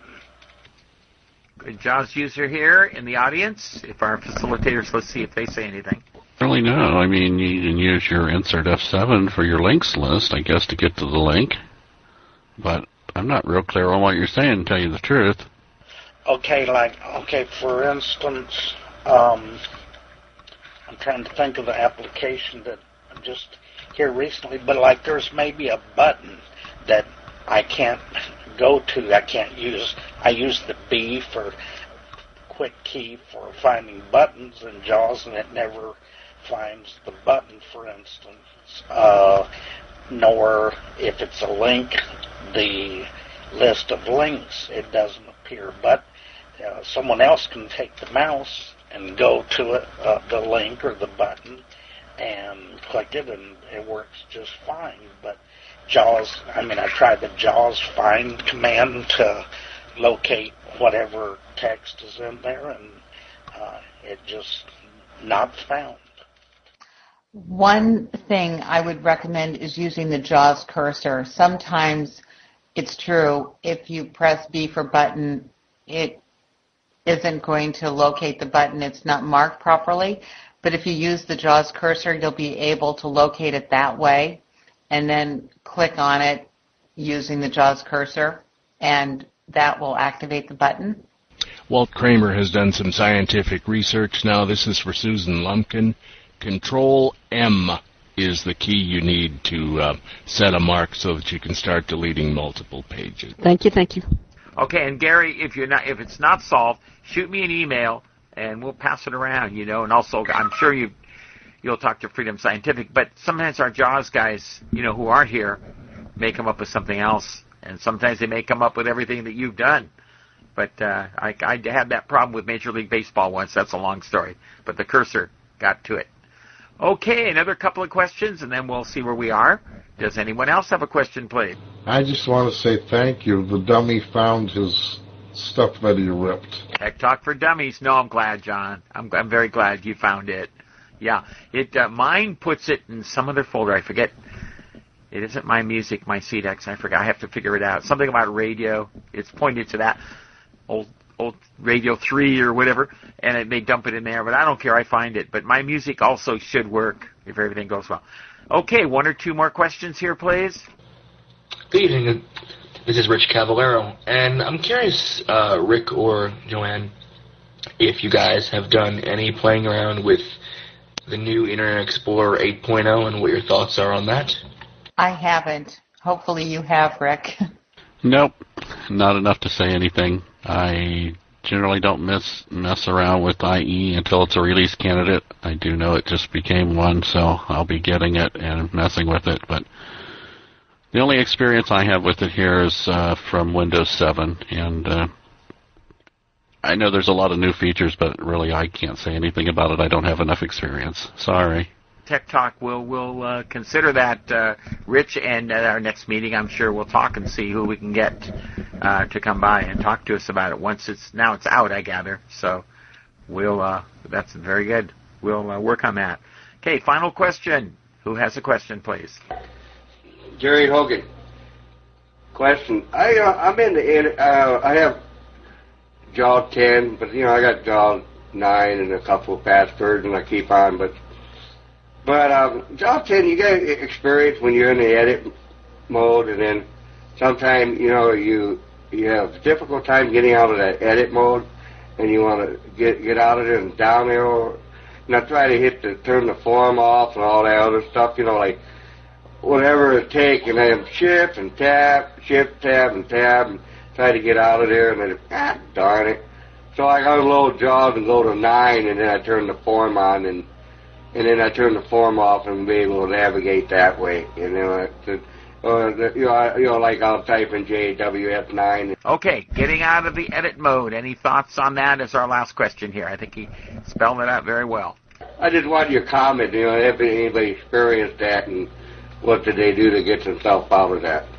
Good JAWS user here in the audience. If our facilitators, let's see if they say anything.
Really, no. I mean, you can use your insert F seven for your links list, I guess, to get to the link. But I'm not real clear on what you're saying, to tell you the truth.
Okay, like, okay, for instance, um, I'm trying to think of the application that I just here recently, but like there's maybe a button that I can't go to, I can't use, I use the B for quick key for finding buttons in JAWS, and it never finds the button, for instance, uh, nor if it's a link, the list of links, it doesn't appear, but uh, someone else can take the mouse and go to it, uh, the link or the button, and click it, and it works just fine. But JAWS, I mean, I tried the JAWS find command to locate whatever text is in there, and uh, it just not found.
One thing I would recommend is using the JAWS cursor. Sometimes it's true. If you press B for button, it isn't going to locate the button. It's not marked properly. But if you use the JAWS cursor, you'll be able to locate it that way and then click on it using the JAWS cursor, and that will activate the button.
Walt Kramer has done some scientific research. Now this is for Susan Lumpkin. Control M is the key you need to uh, set a mark so that you can start deleting multiple pages.
Thank you, thank you.
Okay, and Gary, if you're not, if it's not solved, shoot me an email and we'll pass it around. You know, and also I'm sure you you'll talk to Freedom Scientific. But sometimes our JAWS guys, you know, who aren't here, may come up with something else, and sometimes they may come up with everything that you've done. But uh, I, I had that problem with Major League Baseball once. That's a long story, but the cursor got to it. Okay, another couple of questions, and then we'll see where we are. Does anyone else have a question, please?
I just want to say thank you. The dummy found his stuff that he ripped.
Tech Talk for Dummies. No, I'm glad, John. I'm, I'm very glad you found it. Yeah, it. Uh, mine puts it in some other folder. I forget. It isn't My Music, My C DEX. I forgot. I have to figure it out. Something about radio. It's pointed to that old old Radio three or whatever, and it may dump it in there, but I don't care. I find it. But My Music also should work if everything goes well. Okay, one or two more questions here, please.
Good evening. This is Rich Cavallero, and I'm curious, uh, Rick or Joanne, if you guys have done any playing around with the new Internet Explorer eight point oh and what your thoughts are on that.
I haven't. Hopefully you have, Rick.
Nope, not enough to say anything. I generally don't mess mess around with I E until it's a release candidate. I do know it just became one, so I'll be getting it and messing with it. But the only experience I have with it here is uh, from Windows seven, and uh, I know there's a lot of new features, but really I can't say anything about it. I don't have enough experience. Sorry.
Tech Talk will will uh, consider that, uh, Rich, and at our next meeting, I'm sure we'll talk and see who we can get uh, to come by and talk to us about it. Once it's now it's out, I gather. So we'll uh, that's very good. We'll uh, work on that. Okay, final question. Who has a question, please?
Jerry Hogan. Question. I uh, I'm in the uh, I have JAWS ten, but you know I got JAWS nine and a couple of past versions I keep on, but. But um, JAWS ten, you get experience when you're in the edit mode, and then sometimes, you know, you you have a difficult time getting out of that edit mode, and you want to get get out of it and down arrow, and I try to hit the turn the form off and all that other stuff, you know, like whatever it takes, and then shift and tab, shift, tab, and tab, and try to get out of there, and then, ah, darn it. So I unload JAWS and go to nine, and then I turn the form on, and And then I turn the form off and be able to navigate that way. You know, to, or the, you know, you know, like I'll type in J W F nine.
Okay, getting out of the edit mode. Any thoughts on that? Is our last question here. I think he spelled it out very well.
I just want your comment. You know, if anybody experienced that, and what did they do to get themselves out of that?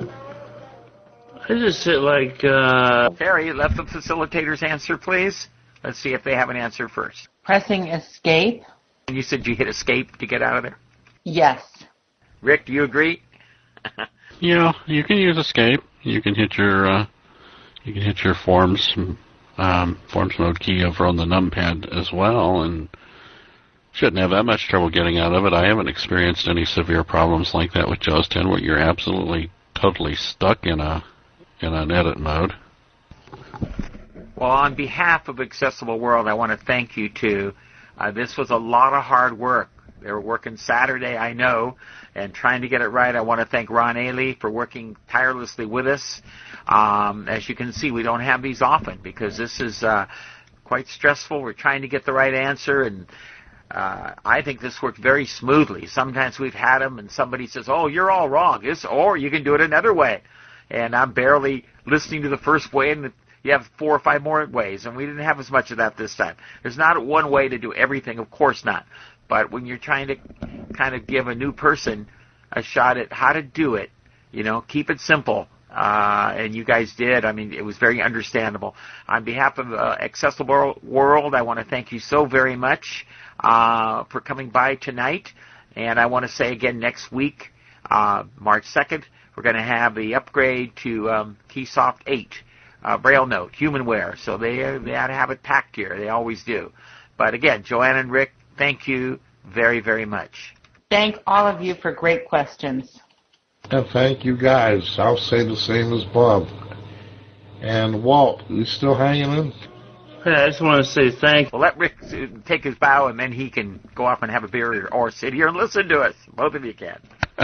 I just said like. Uh...
Terry, let the facilitators answer, please. Let's see if they have an answer first.
Pressing escape.
And you said you hit escape to get out of there?
Yes.
Rick, do you agree?
Yeah, you can use escape. You can hit your uh, you can hit your forms um, forms mode key over on the numpad as well, and shouldn't have that much trouble getting out of it. I haven't experienced any severe problems like that with JAWS ten, where you're absolutely totally stuck in a in an edit mode.
Well, on behalf of Accessible World, I want to thank you too. Uh, this was a lot of hard work. They were working Saturday, I know, and trying to get it right. I want to thank Ron Ailey for working tirelessly with us. Um, as you can see, we don't have these often because this is uh, quite stressful. We're trying to get the right answer, and uh, I think this worked very smoothly. Sometimes we've had them, and somebody says, oh, you're all wrong, this, or you can do it another way. And I'm barely listening to the first way, and the you have four or five more ways, and we didn't have as much of that this time. There's not one way to do everything, of course not. But when you're trying to kind of give a new person a shot at how to do it, you know, keep it simple. Uh, and you guys did. I mean, it was very understandable. On behalf of uh, Accessible World, I want to thank you so very much uh, for coming by tonight. And I want to say again, next week, Uh, March second, we're going to have the upgrade to um, Keysoft eight, uh, Braille Note, Humanware. So they, they ought to have it packed here. They always do. But again, Joanne and Rick, thank you very, very much.
Thank all of you for great questions.
And thank you guys. I'll say the same as Bob. And Walt, you still hanging in?
I just want to say thank you.
Well, let Rick take his bow, and then he can go off and have a beer or sit here and listen to us. Both of you can.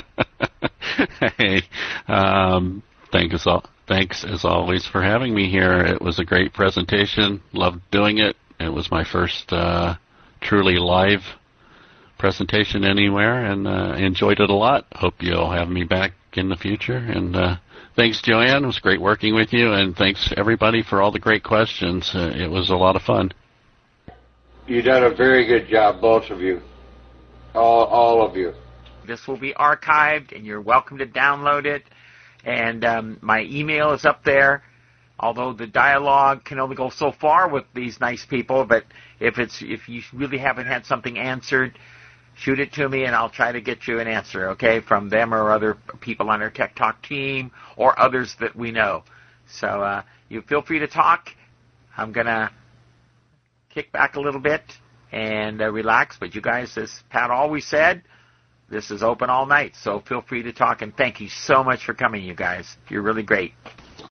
Hey, um, thanks, thanks as always for having me here. It was a great presentation. Loved doing it. It was my first uh, truly live presentation anywhere, and uh, enjoyed it a lot. Hope you'll have me back in the future. And uh, thanks, Joanne. It was great working with you, and thanks everybody for all the great questions. Uh, it was a lot of fun.
You done a very good job, both of you, all all of you.
This will be archived, and you're welcome to download it. And um, my email is up there. Although the dialogue can only go so far with these nice people, but if it's if you really haven't had something answered, shoot it to me, and I'll try to get you an answer, okay, from them or other people on our Tech Talk team or others that we know. So uh, you feel free to talk. I'm going to kick back a little bit and uh, relax, but you guys, as Pat always said, this is open all night, so feel free to talk, and thank you so much for coming, you guys. You're really great.